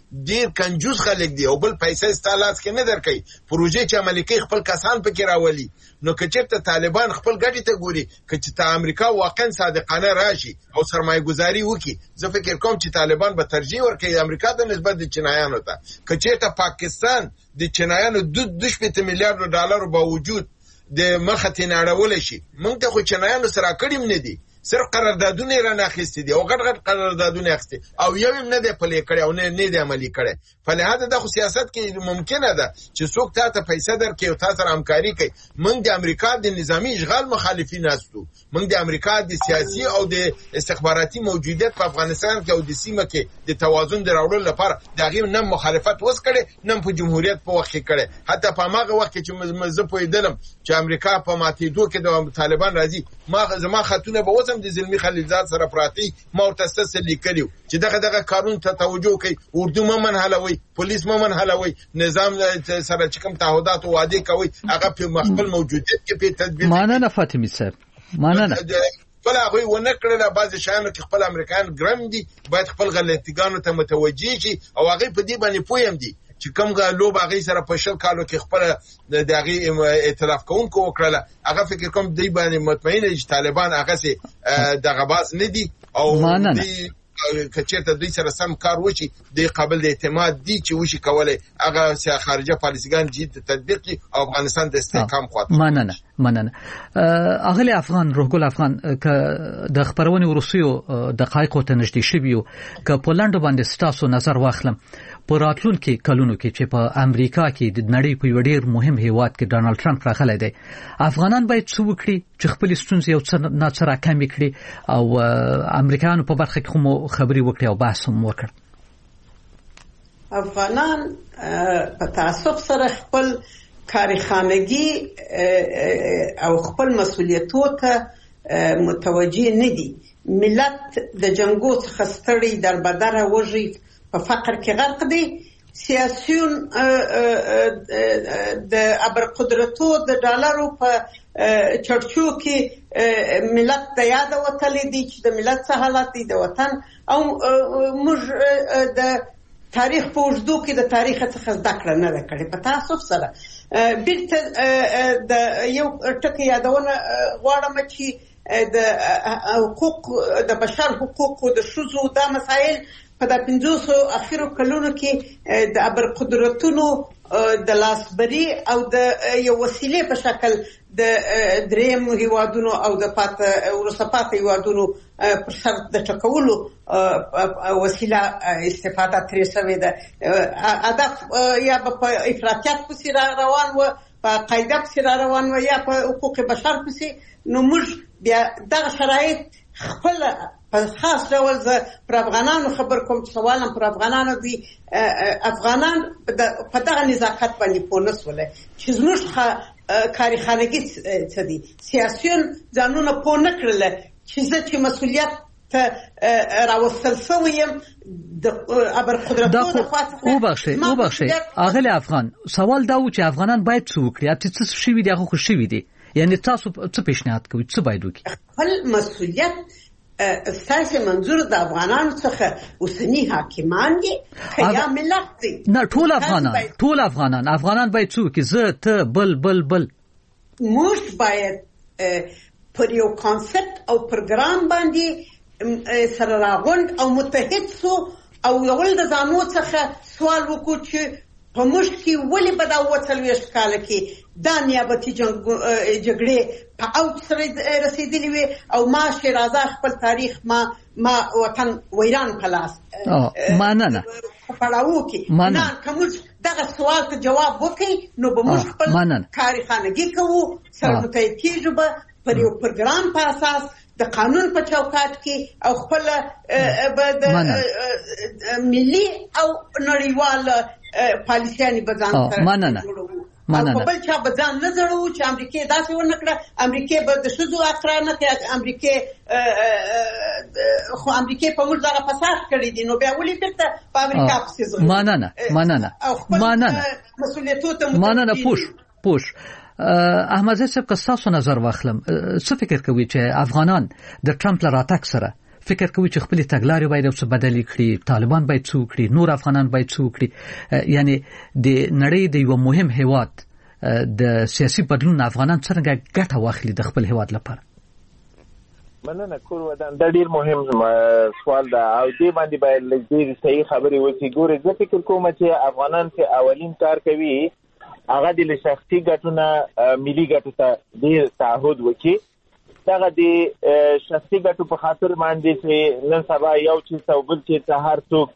B: ډیر کنجوس خلک دي او بل پیسې ستالاس کې نه درکې پروژې چې عملي کوي خپل کسان پکې راولي. نو کچته طالبان خپل ګټې ته ګوري چې ته امریکا واقعا صادقانه راشي او سرمایه گذاري وکړي، زه فکر کوم چې طالبان به ترجیح ورکړي امریکا ته نسبت د چینایانو ته. کچته پاکستان د چینایانو د شپږ میلیارډ ډالر باوجود د مخه ته نړول شي، موږ ته خو چینایانو سره کړیم نه دي، صرف قراردادونه را ناخسته دي او غټ غټ قراردادونه اخسته او یو هم نه دی پلي کړی او نه نه دی عملي کړی. په لحاظه د سیاست کې ممکنه ده چې څوک ته پیسې درکې او تاسو سره همکاري کوي. موږ د امریکا د نظامی اشغال مخالفین هستو، موږ د امریکا د سیاسي او د استخباراتي موجودیت په افغانستان کې او د سیمه کې د توازن دراوړلو لپاره دغه نن مخالفت وسکړي، نن په جمهوریت په وخت کې کړي. حتی په هغه وخت کې چې مزه پویدلم چې امریکا په ماتېدو کې د طالبان راځي، ما زما خاتونه به وسم د زلمی خلیلزاد سره پراتی ما ورته څه لیکلیو چې دغه دغه قانون ته توجه کوي، اردو ممن حلوي، پولیس ممن حلوي، نظام سره چې کوم تعهدات او وعده کوي هغه په مخبل موجودیت کې په تدبیر.
D: ماننه فاطمی صاحب ماننه
B: خپل هغه ونه کړل. بعض شیانو کې خپل امریکایان ګرم دي، باید خپل غلطیګانو ته متوجي شي او هغه په دې باندې پویم دي چې کوم غلوب هغه سره په شل کالو کې خپل د هغه ائتلاف کوونکو وکړه. هغه فکر کوم دی باندې مطمئن دي چې طالبان هغه سي دغه باز نه دي او دی کچېرته دوی سره سم کار وشي د قابل د اعتماد دي چې وشي کولای هغه سیاسي خارجه پالیسيګان جدي تطبیق کړي او افغانستان د استحکام خواته.
D: مننه مننه اغلی افغان روحګل افغان ک د خبرونه روسیو دقایق ته نږدې شویو ک پولند باندې ستاسو نظر واخلم په راتلونکي کلونو کې چې په امریکا کې د نړۍ په ډېر مهم هیواد کې ډانلډ ټرمپ راغلی دی، افغانان باید څه وکړي چې خپل ستونزې یو څه نه څه راکمې کړي او امریکایانو په برخه کې هم خبري وکړي او بحث هم وکړي.
E: افغانان په تعصب سره خپل کارخانگی او خپل مسؤلیتونو ته متوجه نه دي. ملت د جنگو څخه ستړي در بدره وږي په فقر کې غرق دي. سیاسيون د ابرقدرتو د ډالرو په چرچو کې ملت د یاد وتلې دي چې د ملت څه حالت دي د وطن او موږ د تاریخ په اوږدو کې د تاریخ څخه زده کړه نه ده کړې. په تعصب سره بیرته د یو ټکی یادونه غواړم چې د حقوق د بشر حقوق او د ښځو د مسایل په د پنځوسو اخیرو کلونو کې د ابرقدرتونو د لاسبري او د یو وسیلې په شکل د دریم هیوادونو او د پات ورسپات هیوادونو پر سر د ټکولو وسیله استفاده ترې شوې ده. هدف یا په افراطیت پسې روان و، په قاعده پسې روان و، یا په حقوق بشر پسې. نو موږ بیا دغه شرایط خپل په خاص ډول زه پر افغانانو خبر کوم چې سوالم پر افغانانو دی. افغانان په دغه نزاکت باندې پوه نه شول چې زموږ کارخانګي څه دي. سیاسيون ځانونه پوه نه کړل چې زه چې مسؤلیت ته راوستل شویم د ابرقدرتونو د خاطر
D: او بخښي او بخښي اغلی افغان سوال دا و چې افغانان باید څه وکړي، چې څه شي دي هغه خو شي دي، یعنی تاسو څه پیشنهاد کوئ څه باید وکړي؟
E: خپل مسؤلیت ستاسو منظور د افغانانو څخه اوسنی حاکمان دي یا ملت دي؟
D: نه ټول افغانان ټول افغانان افغانان باید څه وکړي؟ زه ته بل بل بل
E: موږ باید پر یو کانسپټ او پروګرام باندې سره راغونډ او متحد سو او یول د ځانو څخه سوال وکړو چې په موږ کې ولې په دا وڅلوېښت کاله کې دا نیابتي جګړې په اوج سره رسېدلې وې او ما شیرازه خپل تاریخ ما ما وطن ویران په لاس
D: مننه
E: پړاو کې نه کوم دغه سوال ته جواب وکړي نو به موږ خپل کارخانګي کوو سره متحد کېږو به پر یو پروګرام په اساس د قانون په چوکاټ کې او خپل د ملي او نړیوال پالیسياني بځان
D: سره مننه مننه
E: په بل چا بځان نه زړو چې امریکا داسې ورنکړه. امریکا به د شذو اقرانه کې امریکا خو امریکا په موږ دغه فساد کړی دي، نو بیا ولې بیرته په امریکا پسې ځو؟
D: مننه مننه مننه
E: مسؤلیتونه
D: مننه پوش پوش احمد صاحب که تاسو نظر واخلم څه فکر کوي چې افغانان د ټرمپ له راتګ سره فکر کوي چې خپل تګلارې باید څه بدل کړي، طالبان باید څه وکړي، نور افغانان باید څه وکړي؟ یعنی د نړۍ د یو مهم هیواد د سیاسي بدلون افغانان څنګه ګټه واخلي د خپل هیواد لپاره؟
F: مننه کور ودان، دا ډیر مهم سوال ده او دې باندې باید لږ صحیح خبرې وشي. ګورې زه فکر کوم چې افغانان چې اولین کار کوي هغه د شخصي ګټو نه ملي ګټو ته ډیر تعهد وکړي. دغه د شخصي ګټو په خاطر باندې چې نن سبا یو چیز او بل چیز ته هر څوک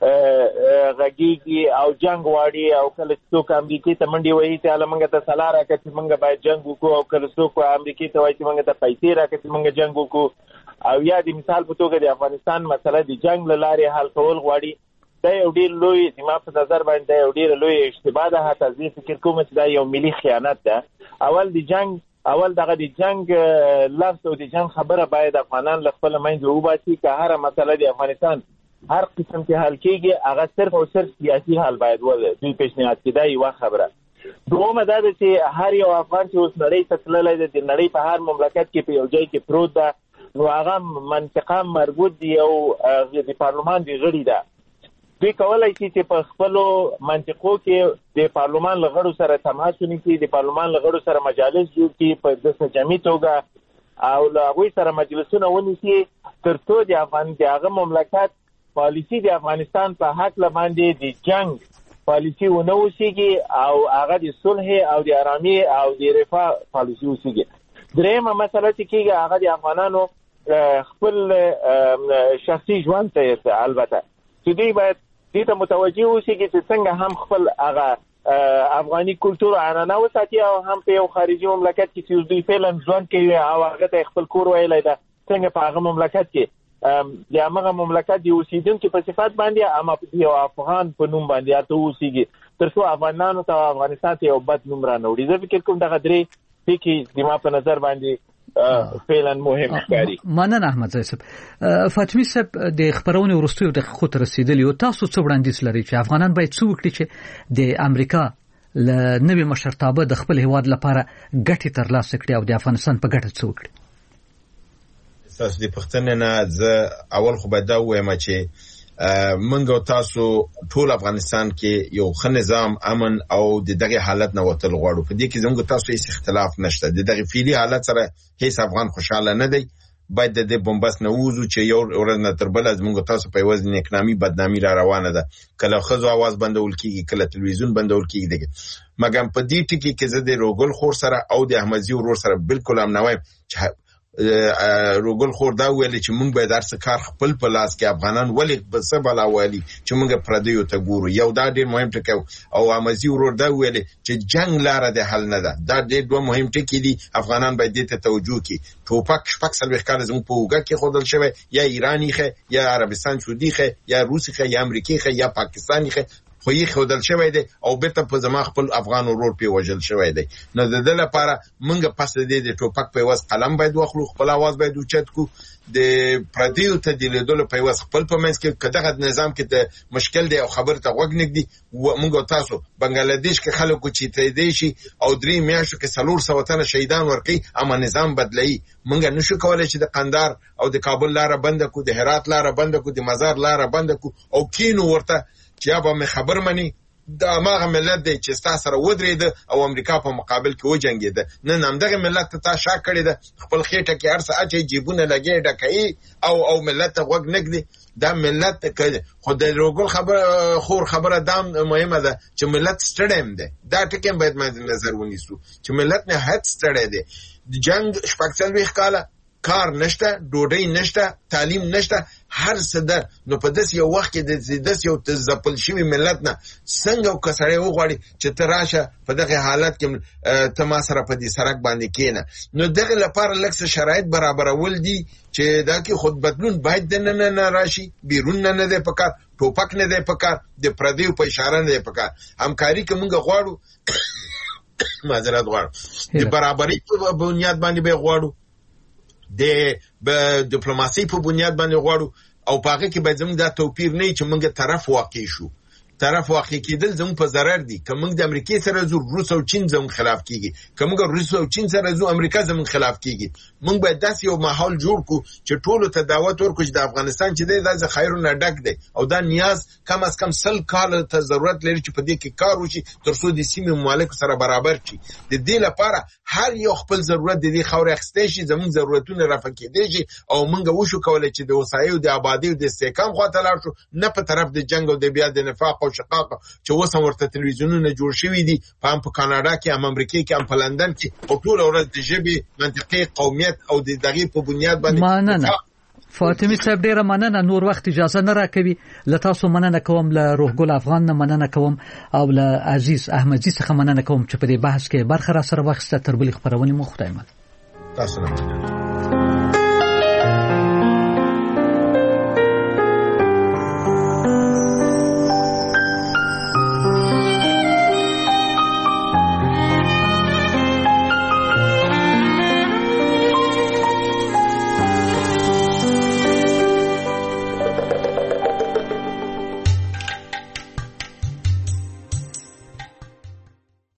F: غږیږي او جنگ واړي او کله څوک امریکای ته منډي وایي چې اله موږ ته سلا راکړه چې موږ باید جنگ وکړو، او کله څوک امریکای ته وایي چې موږ ته پیسې راکړه چې موږ جنگ وکړو. او یا د مثال په توګه د افغانستان مسله د جنگ له لارې حل کول غواړي. دا یو ډیر لوی زما په نظر باندې یو ډیر لوی اشتباه ده. حتی زه فکر کوم چې دا یو ملي خیانت ده. اول د جنگ اول دغه د جنگ لفظ او د جنگ خبره باید افغانان له خپل منځه وباسي که هر مسله د افغانستان هر قسم کې حل کېږي هغه صرف او صرف سیاسي حل باید ولري. دوی پیشنهاد کړي یو خبره. دومره دا ده چې هر یو افغان چې اوس نړۍ ته تللی دی، د نړۍ په هر مملکت کې په یو ځای کې پروت ده، نو هغه منطقه مربوط دی او د پارلمان د غړي ده. دوی کولای شي چې په خپلو منطقو کې د پارلمان له غړو سره تماس ونیسي، د پارلمان له غړو سره مجالس جوړ کړي په داسې جمعي توګه او له هغوی سره مجلسونه ونیسي تر څو د افغان د هغه مملکت پالیسی د افغانستان په حق لباندې د جنگ پالیسی ونه وسیږي او هغه د صلح او د آرامي او د رفاه پالیسی وسیږي. درېمه مسله چې کېږي هغه د افغانانو خپل شخصي ژوند ته البته چې دوی باید دې ته متوجه وسیږي چې څنګه هم خپل هغه افغاني کلتور عنعنه وساتي او هم په یو خارجي مملکت کې چې دوی فعلا ژوند کوي او هغه ته خپل کور ویلی ده څنګه په هغه مملکت کې د هغه مملکت د اوسیدونکو په صفت باندې اما یو افغان په نوم باندې اته اوسیږي تر څو افغانانو ته افغانستان ته یو بد نوم رانوړي. زه فکر کوم دغه درې ټکي زما په نظر باندې فعلا مهم ښکاري.
D: مننه احمد زای صاحب. فاطمي صاحب د خبرونې وروستیو دقیقو ته رسیدلی او تاسو څه وړاندیز لرئ چې افغانان باید څه وکړي چې د امریکا له نوي مشرتابه د خپل هیواد لپاره ګټې ترلاسه کړي او د افغانستان په ګټه څه وکړي؟
B: تاسو د پښتنې نه زه اول خو باید دا ووایم چې منګ او تاسو ټول افغانستان کې یو ښه نظام، امن او د دغه حالت نه وتل غواړو. په دې کې زموږ تاسو هیڅ اختلاف نشته. د دغه فعلی حالت سره هیڅ افغان خوشاله نه دی. باید د دې بمبس نه ووځو چې یو ورځ نه تر بله زموږ تاسو په یوازې نیکنامي بدنامي را روانه ده. کله ښځو اواز بندول کېږي، کله تلویزیون بندول کېږي. مګر په دې ټکي کې زه د روګل خور سره او د احمدزي ورور سره بالکل هم نه وایم چې روګل خور دا ویلي چې موږ باید هر څه کار خپل په لاس کې افغانان ولې څه بلا ویلي چې موږ پردیو ته ګورو. یو دا ډېر مهم ټکی او احمدزي ورور دا ویلي چې جنگ لاره د حل نه ده. دا ډېر دوه مهم ټکي دي. افغانان باید دې ته توجه کړي. ټوپک شپږ څلوېښت کاله زموږ په اوږه کې ښودل شوی، یا ایران ایښی، یا عربستان سعودي ایښی، یا روس ایښی، یا امریکا ایښی، یا پاکستان ایښی، خو یې ښودل شوی دی او بیرته په زما خپل افغان ورور پې وژل شوی دی. نو د ده لپاره موږ پس د دې د ټوپک په عوض قلم باید واخلو، خپل اواز باید اوچت کړو، د پردیو ته د لیدلو په عوض خپل په منځ کې که دغه نظام کې د مشکل دی او خبرې ته غوږ نږدي. موږ او تاسو بنګلادیش کې خلکو چې تیدی شي او درې میاشتو کې څلور سوه تنه شهیدان ورکوي، اما نظام بدلوي. موږ نشو کولی چې د قندار او د کابل لاره بنده کړو، د هرات لاره بنده کړو، د مزار لاره بنده کړو او کینو ورته چې یا به مې خبر مني دا هماغه ملت دی چې ستا سره ودرېده او امریکا په مقابل کې وجنګېده. نن همدغه ملت ته تا شا کړې ده، خپل خېټه کې هر څه اچوي، جیبونه لګې ډکوي او او ملت ته غوږ نږدي. دا ملت خو د روګل خبره خور خبره دا مهمه ده چې ملت ستړی هم دی. دا ټکي باید مد نظر ونیسو چې ملت نهایت ستړی دی. د جنگ شپږ څلوېښت کاله کار نشته، ډوډۍ نشته، تعلیم نشته، هر څه ده. نو په داسې یو وخت کې د داسې یو ځپل شوي ملت نه څنګه که سړی وغواړي چې ته راشه په دغه حالت کې ته ما سره په دې سړک باندې کښېنه. نو دغه لپاره لږ څه شرایط برابرول دي چې دا کې خود بدلون باید دننه نه راشي، بیرون نه نه دی پکار، ټوپک نه دی پکار، د پردیو په اشاره نه دی پکار. همکاري که موږ غواړو معذرت غواړو د برابرۍ په بنیاد باندې به غواړو، د ډیپلوماسۍ په بنیاد باندې غواړو او په هغه کې باید زموږ دا توپیر نه وي چې موږ طرف واقع شو. طرف واقع کېدل زموږ په ضرر دي. که موږ د امریکای سره زو روس او چین زموږ خلاف کیږي، که موږ روس او چین سره زو امریکا زموږ خلاف کیږي. موږ باید داسې یو ماحول جوړ کړو چې ټولو ته دعوت ورکړو چې د افغانستان چې دی دا د خیرونه ډک دی او دا نیاز کم از کم سل کال ته ضرورت لري چې په دې کې کار وشي تر څو د سیمې ممالکو سره برابر شي. د دې لپاره هر یو خپل ضرورت د دې خاورې اخیستی شي، زموږ ضرورتونه رفع کېدی شي او موږ وشو کولی چې د وسایو د آبادۍ او د استحکام خواته لاړ شو، نه په طرف د جنګ او د بیا د نفاق او شقاق چې اوس هم ورته تلویزیونونه جوړ شوي دي، په هم په کاناډا کې هم امریکا کې هم په لندن کې په ټوله ورځ د ژبې منطقې قومیت او د دغې په بنیاد باندې
D: مننه. فاطمه صاحب ډیره مننه، نور وخت اجازه نه راکوي. له تاسو مننه کوم، له روح ګل افغان نه مننه کوم او له عزیز احمدزي څخه مننه کوم چې په دې بحث کې برخه را سره واخیسته. تر بلې خبرونه مو خدای مل.
B: تاسو نه